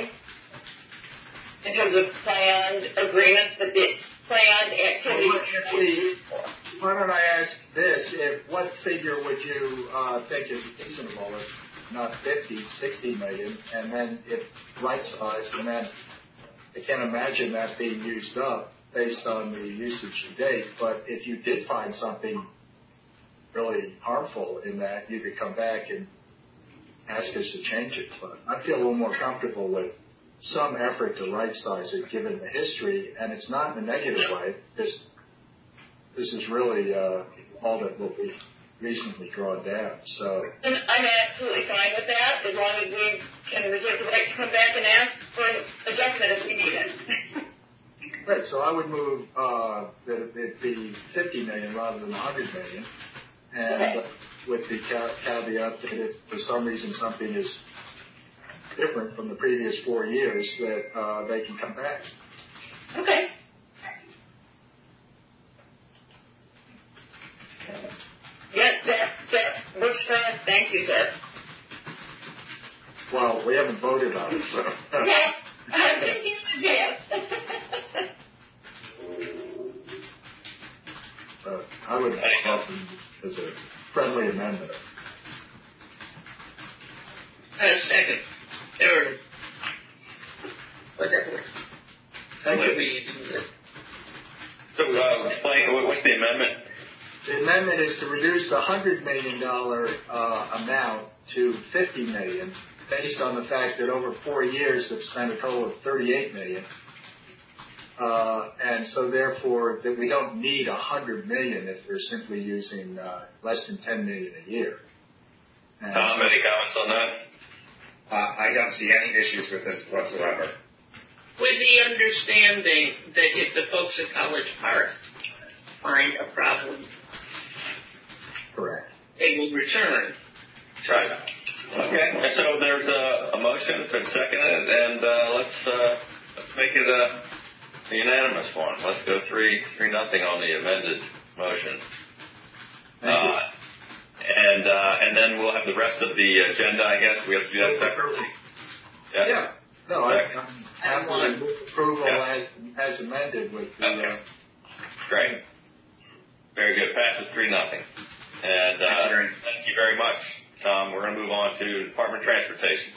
in terms of planned agreements, but the planned activities. Well, why don't I ask this? If what figure would you uh, think is reasonable? If not fifty, sixty million, and then if right size, and then I can't imagine that being used up based on the usage to date. But if you did find something really harmful in that, you could come back and ask us to change it. But I feel a little more comfortable with some effort to right-size it given the history, and it's not in a negative way. This, this is really uh, all that will be reasonably drawn down. So, and I'm absolutely fine with that, as long as we can reserve the right to come back and ask for adjustment if we need it. Right, so I would move uh, that it be fifty million dollars rather than one hundred million dollars, and okay. uh, with the ca- caveat that if for some reason something is different from the previous four years, that uh, they can come back. Okay. Yes, that, that works for us. Thank you, sir. Well, we haven't voted on it, so. Yeah, I'm thinking in advance. uh, I would offer as a friendly amendment. Uh, second. Or whatever. Thank However you. you do this. So, uh, explain, what's the amendment? The amendment is to reduce the one hundred million dollars uh, amount to fifty million dollars based on the fact that over four years they've spent a total of thirty-eight million dollars. Uh, and so therefore that we don't need one hundred million dollars if we're simply using uh, less than ten million dollars a year. And Tom, so, any comments on that? Uh, I don't see any issues with this whatsoever. With the understanding that if the folks at College Park find a problem, correct. they will return. Right. Okay. And so there's a, a motion. It's been seconded, and uh, let's uh, let's make it a, a unanimous one. Let's go three three nothing on the amended motion. Thank you. Uh, and uh, and then we'll have the rest of the agenda. I guess we have to do that separately. Yeah. Yeah. No, I, I'm happy with approval yeah. as as amended with the. Okay. Uh, Great. Very good. Passes three nothing. And uh, Thank you. thank you very much, Tom. We're going to move on to Department of Transportation.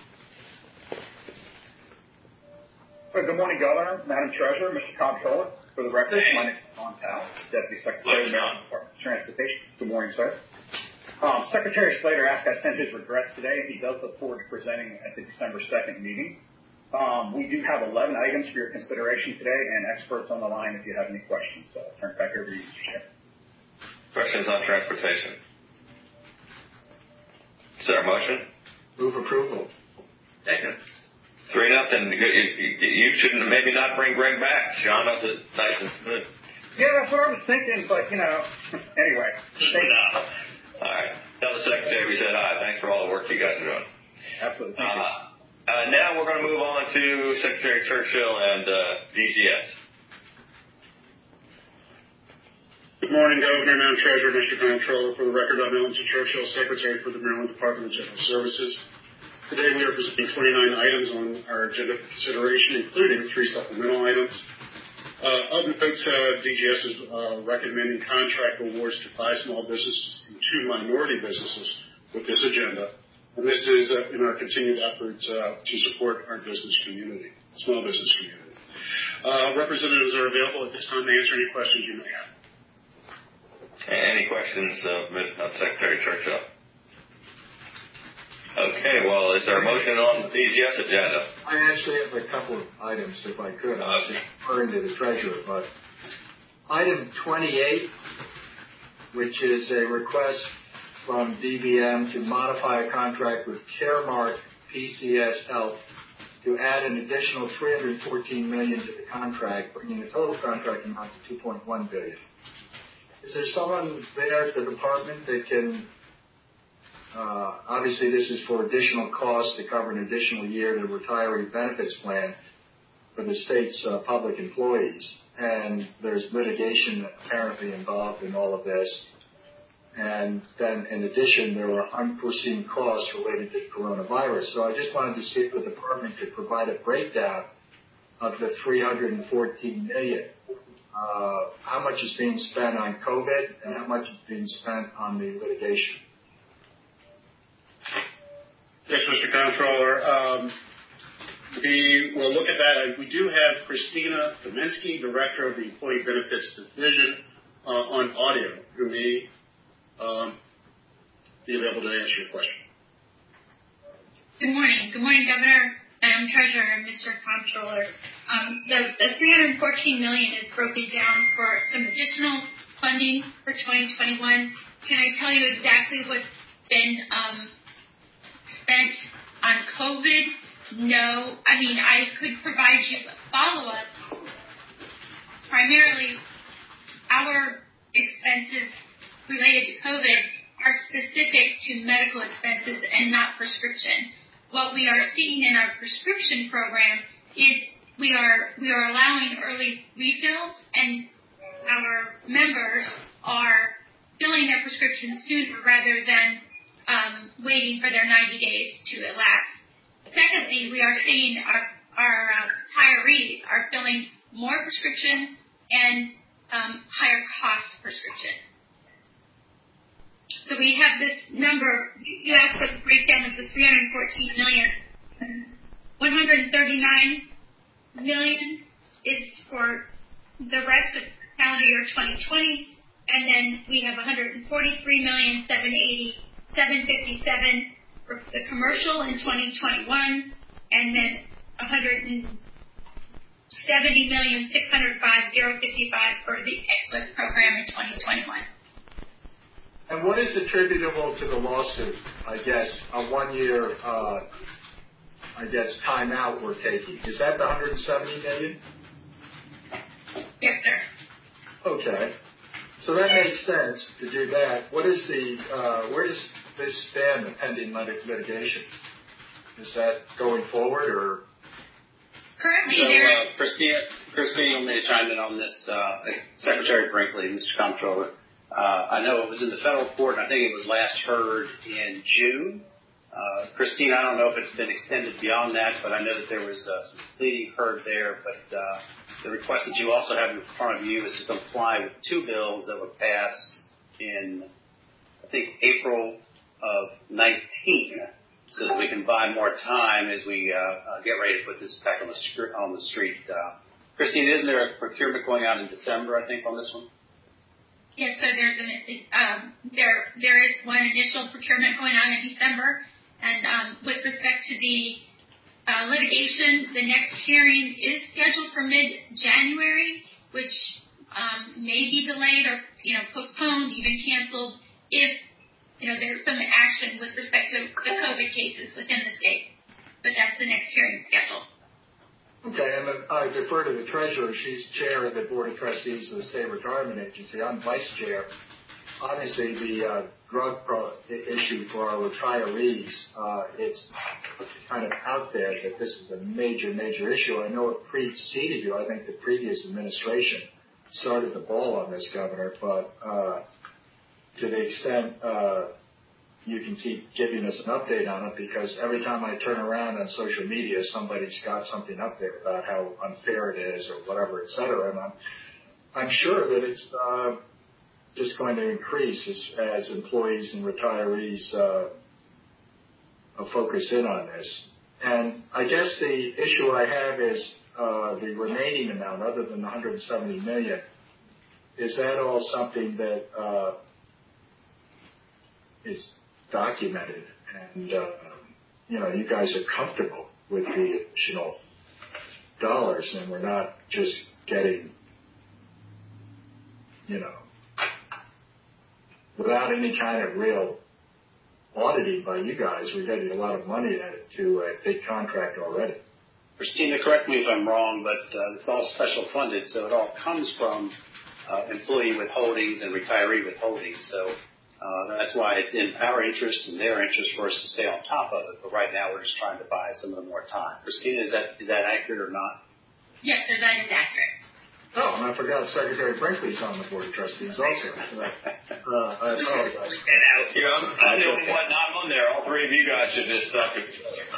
Well, good morning, Governor, Madam Treasurer, Mister Comptroller. For the record, Hey. my name is John Powell, Deputy Secretary of the Maryland Department of Transportation. Good morning, sir. Um, Secretary Slater asked I send his regrets today, and he does look forward to presenting at the December second meeting. Um, we do have eleven items for your consideration today, and experts on the line if you have any questions. So I'll turn it back over to you, Mister Chairman. Questions on transportation? Is there a motion? move approval. Second. Three nothing. You, you, you should maybe not bring Greg back. Sean knows it nice and smooth. Yeah, that's what I was thinking, but, you know, anyway. No. All right. Tell the secretary we said hi. Thanks for all the work you guys are doing. Absolutely. Thank you. Uh, uh, now we're going to move on to Secretary Churchill and uh, D G S. Good morning, Governor, Madam Treasurer, Mister Comptroller. For the record, I'm Ellen G. Churchill, Secretary for the Maryland Department of General Services. Today we are presenting twenty-nine items on our agenda for consideration, including three supplemental items. Uh, of note, uh, D G S is uh, recommending contract awards to five small businesses and two minority businesses with this agenda. And this is uh, in our continued efforts uh, to support our business community, small business community. Uh, representatives are available at this time to answer any questions you may have. Any questions of uh, Secretary Churchill? Okay, well, is there a motion on the D G S agenda? I actually have a couple of items, if I could. I was just referring to the treasurer, but item twenty-eight, which is a request from D B M to modify a contract with Caremark P C S Health to add an additional three hundred fourteen million dollars to the contract, bringing the total contract amount to two point one billion dollars. Is there someone there at the department that can, uh, obviously this is for additional costs to cover an additional year to the retiree benefits plan for the state's uh, public employees. And there's litigation apparently involved in all of this. And then in addition, there were unforeseen costs related to coronavirus. So I just wanted to see if the department could provide a breakdown of the three hundred fourteen million dollars. Uh, how much is being spent on COVID and how much is being spent on the litigation? Yes, Mister Comptroller. Um, we will look at that. We do have Christina Kaminsky, Director of the Employee Benefits Division, uh, on audio, who may um, be available to answer your question. Good morning. Good morning, Governor, Madam Treasurer, Mister Comptroller, um, the, the three hundred fourteen million dollars is broken down for some additional funding for twenty twenty-one. Can I tell you exactly what's been um, spent on COVID? No. I mean, I could provide you a follow-up. Primarily, our expenses related to COVID are specific to medical expenses and not prescription. What we are seeing in our prescription program is we are we are allowing early refills, and our members are filling their prescriptions sooner rather than um, waiting for their ninety days to elapse. Secondly, we are seeing our our uh, retirees are filling more prescriptions and um, higher cost prescriptions. So we have this number. You asked for the breakdown of the three hundred fourteen million dollars. one hundred thirty-nine million dollars is for the rest of calendar year twenty twenty, and then we have one hundred forty-three million dollars, seven hundred eighty, seven hundred fifty-seven for the commercial in twenty twenty-one, and then one hundred seventy million dollars, six hundred five thousand fifty-five for the ECLIP program in twenty twenty-one. And what is attributable to the lawsuit? I guess a one-year, uh, I guess, timeout we're taking. Is that the one hundred seventy million dollars? Yes, sir. Okay. So that makes sense to do that. What is the, uh, where does this stand, the pending lit- litigation? Is that going forward or? Currently, so, there. Uh, Christina, Christina, you want me to chime in on this? Uh, Secretary Brinkley, Mister Comptroller. Uh, I know it was in the federal court, and I think it was last heard in June. Uh, Christine, I don't know if it's been extended beyond that, but I know that there was uh, some pleading heard there. But uh, the request that you also have in front of you is to comply with two bills that were passed in, I think, April of nineteen, so that we can buy more time as we uh, uh, get ready to put this back on the, str- on the street. Uh, Christine, isn't there a procurement going out in December, I think, on this one? Yes, so there's an, um, there there is one initial procurement going on in December, and um, with respect to the uh, litigation, the next hearing is scheduled for mid-January, which um, may be delayed or you know postponed, even canceled, if you know there's some action with respect to the COVID cases within the state. But that's the next hearing schedule. Okay, and I defer to the treasurer. She's chair of the board of trustees of the State Retirement Agency. I'm vice chair. Obviously, the uh, drug pro- issue for our retirees, uh, it's kind of out there that this is a major, major issue. I know it preceded you. I think the previous administration started the ball on this, Governor, but uh, to the extent uh, you can keep giving us an update on it, because every time I turn around on social media, somebody's got something up there about how unfair it is or whatever, et cetera. And I'm, I'm sure that it's uh, just going to increase as, as employees and retirees uh, focus in on this. And I guess the issue I have is uh, the remaining amount, other than the one hundred seventy million dollars. Is that all something that uh, is documented, and uh, you know, you guys are comfortable with the additional dollars, and we're not just getting, you know, without any kind of real auditing by you guys, we're getting a lot of money added to a big contract already. Christina, correct me if I'm wrong, but uh, it's all special funded, so it all comes from uh, employee withholdings and retiree withholdings. So Uh, that's why it's in our interest and their interest for us to stay on top of it. But right now, we're just trying to buy some of the more time. Christina, is that is that accurate or not? Yes, sir, that is accurate. Oh, and I forgot Secretary Brinkley's on the board of trustees also. uh, I apologize. You know, I'm, I'm the only one not on there. All three of you guys should just suck it.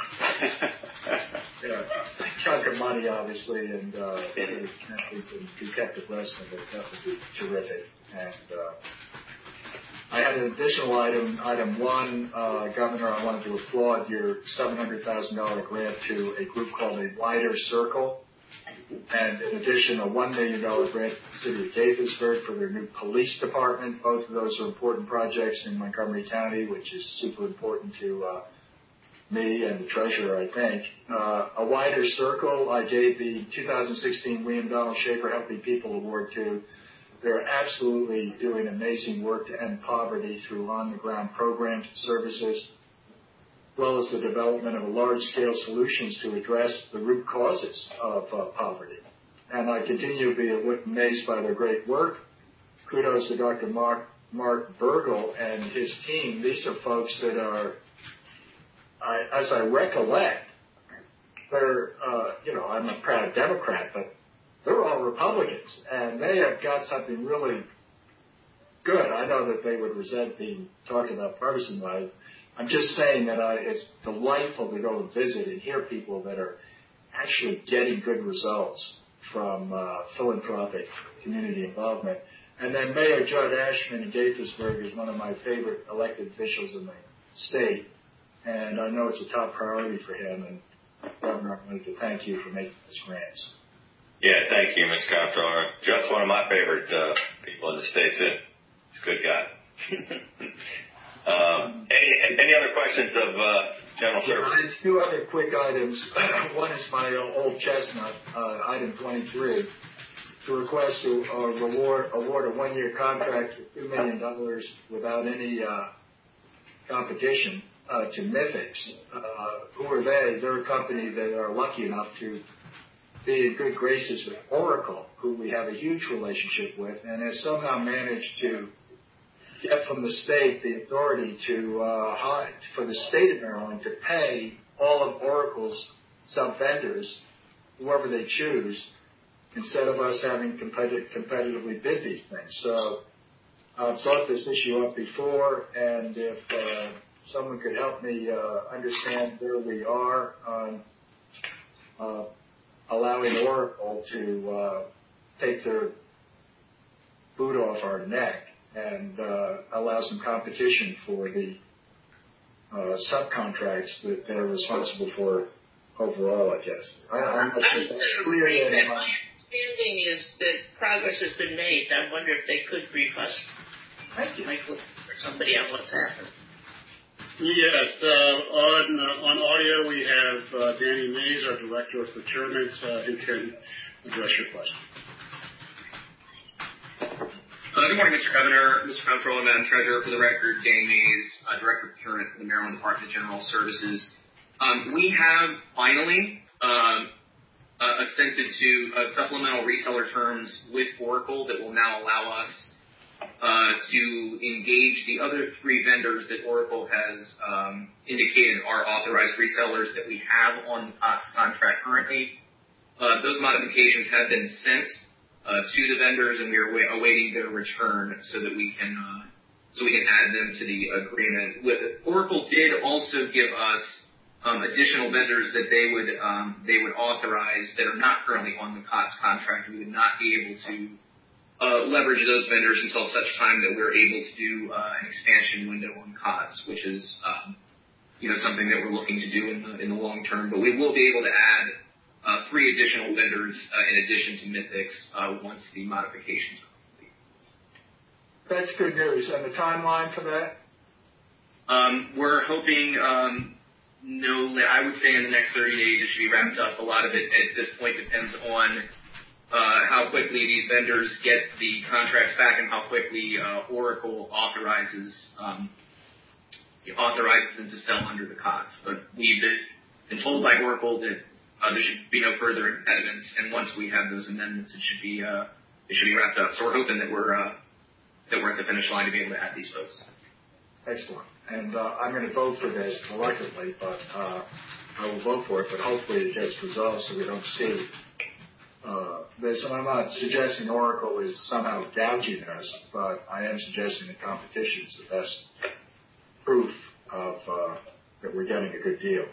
Yeah, chunk of money, obviously, and uh, if we can be kept abreast of it, that would be terrific. And uh, I had an additional item, item one, uh, Governor. I wanted to applaud your seven hundred thousand dollars grant to a group called A Wider Circle, and in addition, a one million dollars grant to the city of Gaithersburg for their new police department. Both of those are important projects in Montgomery County, which is super important to uh, me and the treasurer, I think. Uh, a wider circle, I gave the two thousand sixteen William Donald Schaefer Healthy People Award to. They're absolutely doing amazing work to end poverty through on-the-ground programs and services, as well as the development of large-scale solutions to address the root causes of uh, poverty. And I continue to be amazed by their great work. Kudos to Doctor Mark, Mark Burgle and his team. These are folks that are, I, as I recollect, they're, uh, you know, I'm a proud Democrat, but they're all Republicans, and they have got something really good. I know that they would resent being talked about partisan-wise. I'm just saying that I, it's delightful to go and visit and hear people that are actually getting good results from uh, philanthropic community involvement. And then Mayor Judd Ashman in Gaithersburg is one of my favorite elected officials in the state, and I know it's a top priority for him. And Governor, I wanted to thank you for making these grants. Yeah, thank you, Mister Comptroller. Judd's one of my favorite uh, people in the state, too. He's a good guy. um, any any other questions of uh, General Services? There's two other quick items. One is my uh, old chestnut, uh, item twenty-three, to request to uh, reward, award a one-year contract for two million dollars without any uh, competition uh, to Mythix. Uh, who are they? They're a company that are lucky enough to be in good graces with Oracle, who we have a huge relationship with, and has somehow managed to get from the state the authority to uh, hire, for the state of Maryland to pay all of Oracle's sub-vendors, whoever they choose, instead of us having competi- competitively bid these things. So I've brought this issue up before, and if uh, someone could help me uh, understand where we are on uh, allowing Oracle to uh, take their boot off our neck and uh, allow some competition for the uh, subcontracts that they're responsible for overall, I guess. I, I'm not I was sure going to clear read that that in my- my understanding is that progress has been made. I wonder if they could brief us, Thank you. Michael, or somebody on what's happened. Yes, uh, on uh, on audio we have uh, Danny Mays, our Director of Procurement, uh, who can address your question. Uh, good morning, Mister Governor, Mister Comptroller, Madam Treasurer. For the record, Danny Mays, uh, Director of Procurement for the Maryland Department of General Services. Um, we have finally um, uh, assented to uh, supplemental reseller terms with Oracle that will now allow us Uh, to engage the other three vendors that Oracle has um, indicated are authorized resellers that we have on the Cox contract currently. Uh, those modifications have been sent uh, to the vendors, and we are wa- awaiting their return so that we can uh, so we can add them to the agreement. With Oracle did also give us um, additional vendors that they would um, they would authorize that are not currently on the Cox contract. We would not be able to Uh, leverage those vendors until such time that we're able to do uh, an expansion window on C O T S, which is, um, you know, something that we're looking to do in the in the long term. But we will be able to add uh, three additional vendors uh, in addition to Mythix uh, once the modifications are complete. That's good news. And the timeline for that? Um, we're hoping, um, no, I would say in the next thirty days it should be wrapped up. A lot of it at this point depends on Uh, how quickly these vendors get the contracts back and how quickly uh, Oracle authorizes um, authorizes them to sell under the C O T S. But we've been, been told by Oracle that uh, there should be no further impediments, and once we have those amendments, it should be uh, it should be wrapped up. So we're hoping that we're uh, that we're at the finish line to be able to add these folks. Excellent. And uh, I'm going to vote for this reluctantly, but uh, I will vote for it. But hopefully it gets resolved so we don't see Uh, this, and I'm not suggesting Oracle is somehow gouging us, but I am suggesting that competition is the best proof of uh, that we're getting a good deal.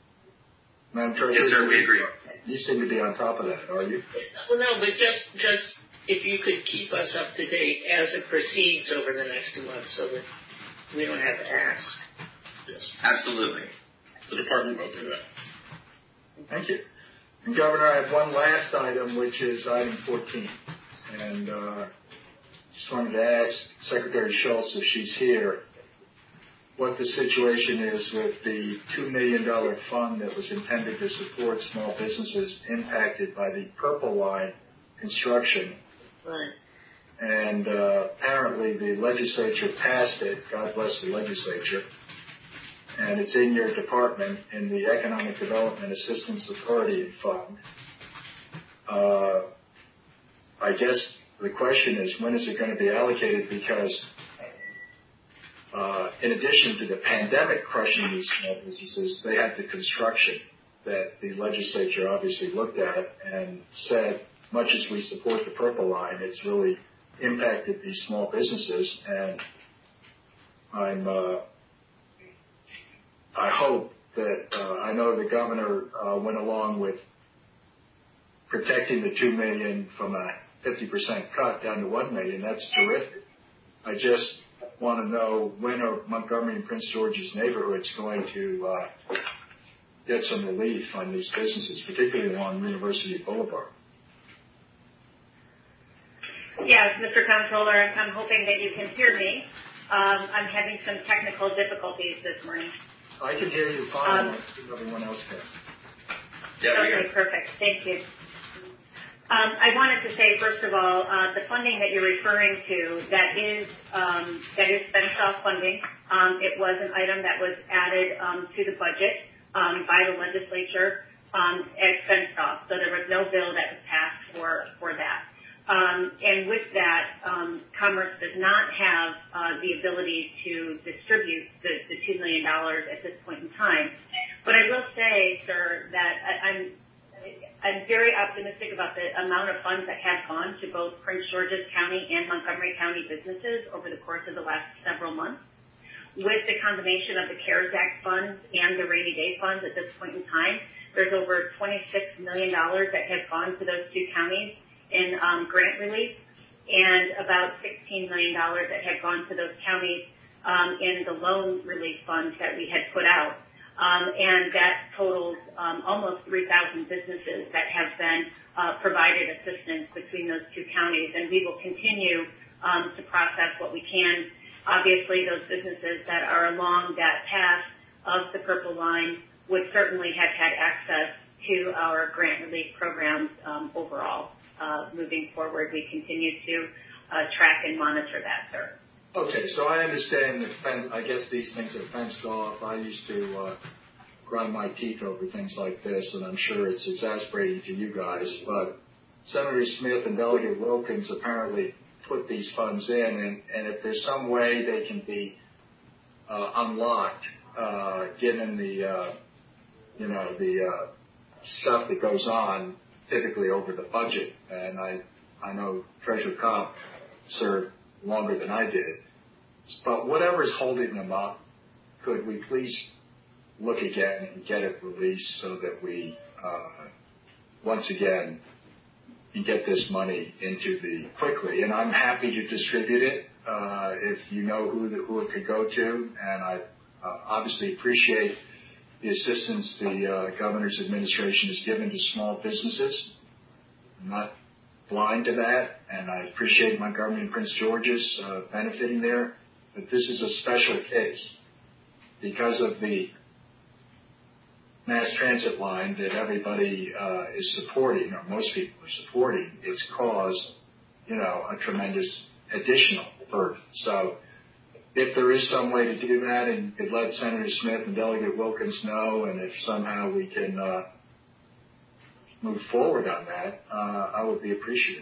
Madam Treasurer, yes, sir, we agree. You seem to be on top of that, are you? Well, no, but just just if you could keep us up to date as it proceeds over the next two months, so that we don't have to ask. Yes, absolutely. The department will do that. Thank you. And Governor, I have one last item, which is item fourteen. And uh, just wanted to ask Secretary Schultz if she's here. what the situation is with the two million dollars fund that was intended to support small businesses impacted by the Purple Line construction. Right. And uh, apparently the legislature passed it. God bless the legislature. And it's in your department in the Economic Development Assistance Authority Fund. Uh, I guess the question is, when is it going to be allocated? Because uh, in addition to the pandemic crushing these small businesses, they had the construction that the legislature obviously looked at and said, much as we support the Purple Line, it's really impacted these small businesses. And I'm, uh, I hope that, uh, I know the governor uh, went along with protecting the two million from a fifty percent cut down to one million. That's terrific. I just want to know when are Montgomery and Prince George's neighborhoods going to uh, get some relief on these businesses, particularly along University Boulevard. Yes, Mister Comptroller, I'm hoping that you can hear me. Um, I'm having some technical difficulties this morning. I can hear you fine. Um, I think everyone else can. Yeah, okay, perfect. Thank you. Um, I wanted to say, first of all, uh, the funding that you're referring to, that is um, that is spent-off funding. Um, it was an item that was added um, to the budget um, by the legislature um, as spent-off, so there was no bill that was passed for for that. Um, and with that, um, Commerce does not have uh, the ability to distribute the, the two million dollars at this point in time. But I will say, sir, that I, I'm I'm very optimistic about the amount of funds that have gone to both Prince George's County and Montgomery County businesses over the course of the last several months. With the combination of the CARES Act funds and the rainy day funds at this point in time, there's over twenty-six million dollars that have gone to those two counties in um, grant relief, and about sixteen million dollars that have gone to those counties um, in the loan relief funds that we had put out. Um, and that totals um, almost three thousand businesses that have been uh, provided assistance between those two counties. And we will continue um, to process what we can. Obviously, those businesses that are along that path of the Purple Line would certainly have had access to our grant relief programs um, overall. Uh, moving forward, we continue to uh, track and monitor that, sir. Okay, so I understand that fence, I guess these things are fenced off. I used to uh, grind my teeth over things like this, and I'm sure it's exasperating to you guys. But Senator Smith and Delegate Wilkins apparently put these funds in, and, and if there's some way they can be uh, unlocked, uh, given the, uh, you know, the uh, stuff that goes on typically over the budget, and I, I know Treasurer Cobb served longer than I did. But whatever is holding them up, could we please look again and get it released so that we, uh, once again, can get this money into the quickly. And I'm happy to distribute it uh, if you know who, the, who it could go to. And I uh, obviously appreciate the assistance the uh, governor's administration has given to small businesses. I'm not blind to that, and I appreciate Montgomery and Prince George's uh, benefiting there, but this is a special case because of the mass transit line that everybody uh, is supporting, or most people are supporting. It's caused, you know, a tremendous additional burden. So if there is some way to do that, and you could let Senator Smith and Delegate Wilkins know, and if somehow we can uh, move forward on that, uh, I would be appreciative.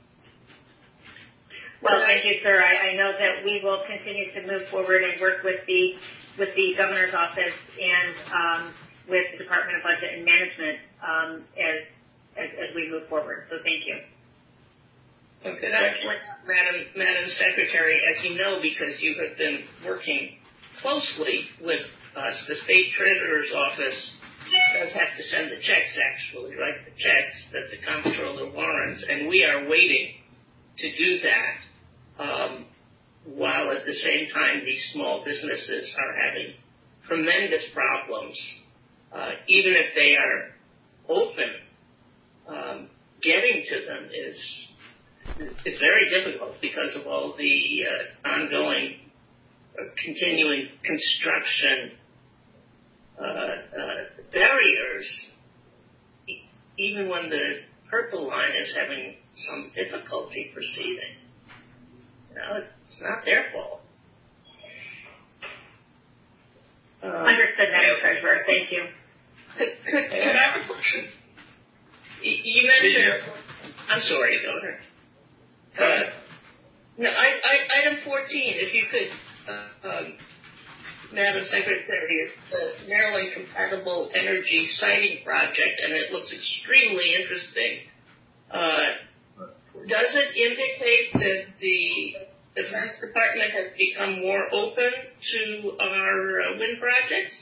Well, thank you, sir. I, I know that we will continue to move forward and work with the with the governor's office and um, with the Department of Budget and Management um, as, as as we move forward. So, thank you. Okay, That's what, Madam Madam Secretary, as you know, because you have been working closely with us, the State Treasurer's Office does have to send the checks, actually, write the checks that the Comptroller warrants, and we are waiting to do that, um, while at the same time these small businesses are having tremendous problems, uh, even if they are open, um, getting to them is it's very difficult because of all the uh, ongoing continuing construction uh, uh, barriers, e- even when the Purple Line is having some difficulty proceeding. You know, it's not their fault. Uh, Understood, Madam Treasurer. Thank you. Could, could, could I have a question? You mentioned, I'm sorry, Governor. Uh, no, I, I, item fourteen, if you could, uh, um, Madam Secretary, the Maryland Compatible Energy Siting Project, and it looks extremely interesting. Uh, does it indicate that the Defense Department has become more open to our uh, wind projects?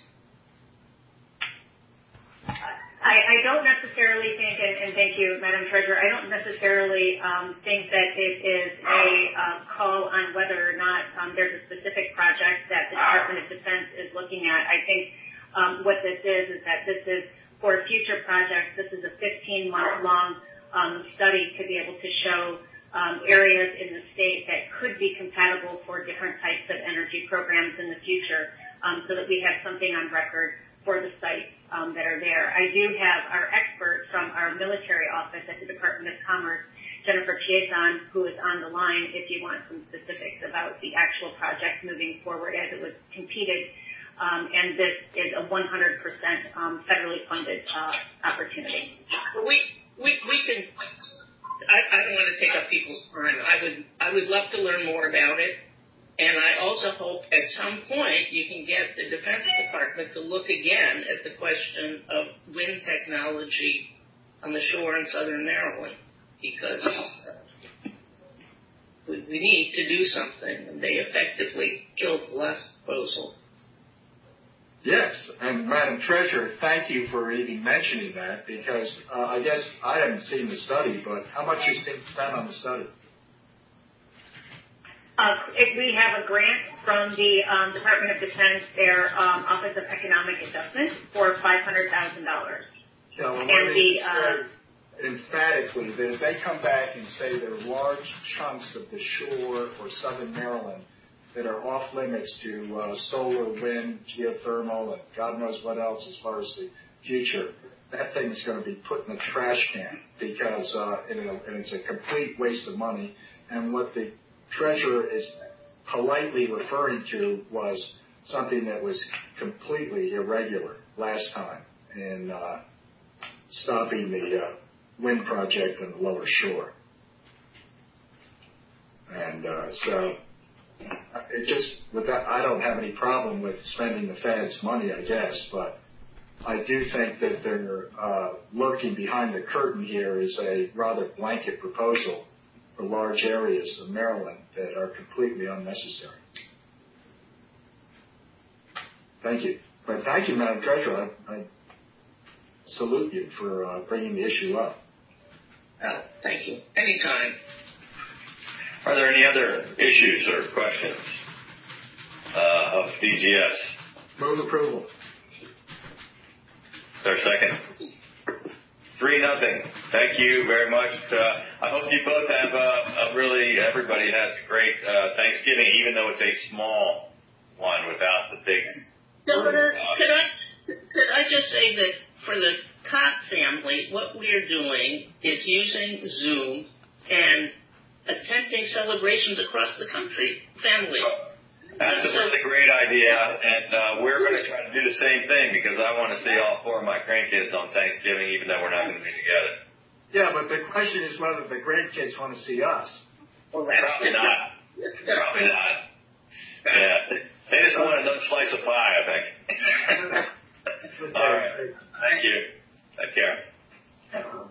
I, I don't necessarily think, and, and thank you, Madam Treasurer, I don't necessarily um, think that it is a uh, call on whether or not um, there's a specific project that the Department of Defense is looking at. I think um, what this is is that this is for future projects. This is a fifteen-month-long um, study to be able to show um, areas in the state that could be compatible for different types of energy programs in the future, um, so that we have something on record for the sites um, that are there. I do have our expert from our military office at the Department of Commerce, Jennifer Chiasson, who is on the line if you want some specifics about the actual project moving forward as it was competed. Um, and this is a one hundred percent um, federally funded uh, opportunity. We, we, we can, I, I don't want to take up people's time. I would, I would love to learn more about it. And I also hope at some point you can get the Defense Department to look again at the question of wind technology on the shore in southern Maryland, because we, we need to do something, and they effectively killed the last proposal. Yes, and Madam Treasurer, thank you for even mentioning that, because uh, I guess I haven't seen the study, but how much is being spent on the study? Uh, if we have a grant from the um, Department of Defense, their um, Office of Economic Adjustment, for five hundred thousand dollars. Yeah, well, and the uh, emphatically that if they come back and say there are large chunks of the shore or southern Maryland that are off limits to uh, solar, wind, geothermal, and God knows what else as far as the future, that thing is going to be put in the trash can, because uh, it, and it's a complete waste of money. And what the Treasurer is politely referring to was something that was completely irregular last time in uh, stopping the uh, wind project on the lower shore. And uh, so it just, with that, I don't have any problem with spending the Fed's money, I guess, but I do think that they're uh, lurking behind the curtain here is a rather blanket proposal for large areas of Maryland that are completely unnecessary. Thank you. But thank you, Madam Treasurer. I, I salute you for uh, bringing the issue up. Oh, thank you. Anytime. Are there any other issues or questions uh, of D G S? Move approval. Is there a second? Three nothing. Thank you very much. Uh, I hope you both have uh, a really, everybody has a great uh, Thanksgiving, even though it's a small one without the big. Governor, uh, could I could I just say that for the Cott family, what we're doing is using Zoom and attending celebrations across the country, family. That's a really great idea, and uh, we're going to try to do the same thing, because I want to see all four of my grandkids on Thanksgiving, even though we're not going to be together. Yeah, but the question is whether the grandkids want to see us. Well, that's Probably not. Probably not. Yeah, they just want another slice of pie, I think. All right. Thank you. Take care.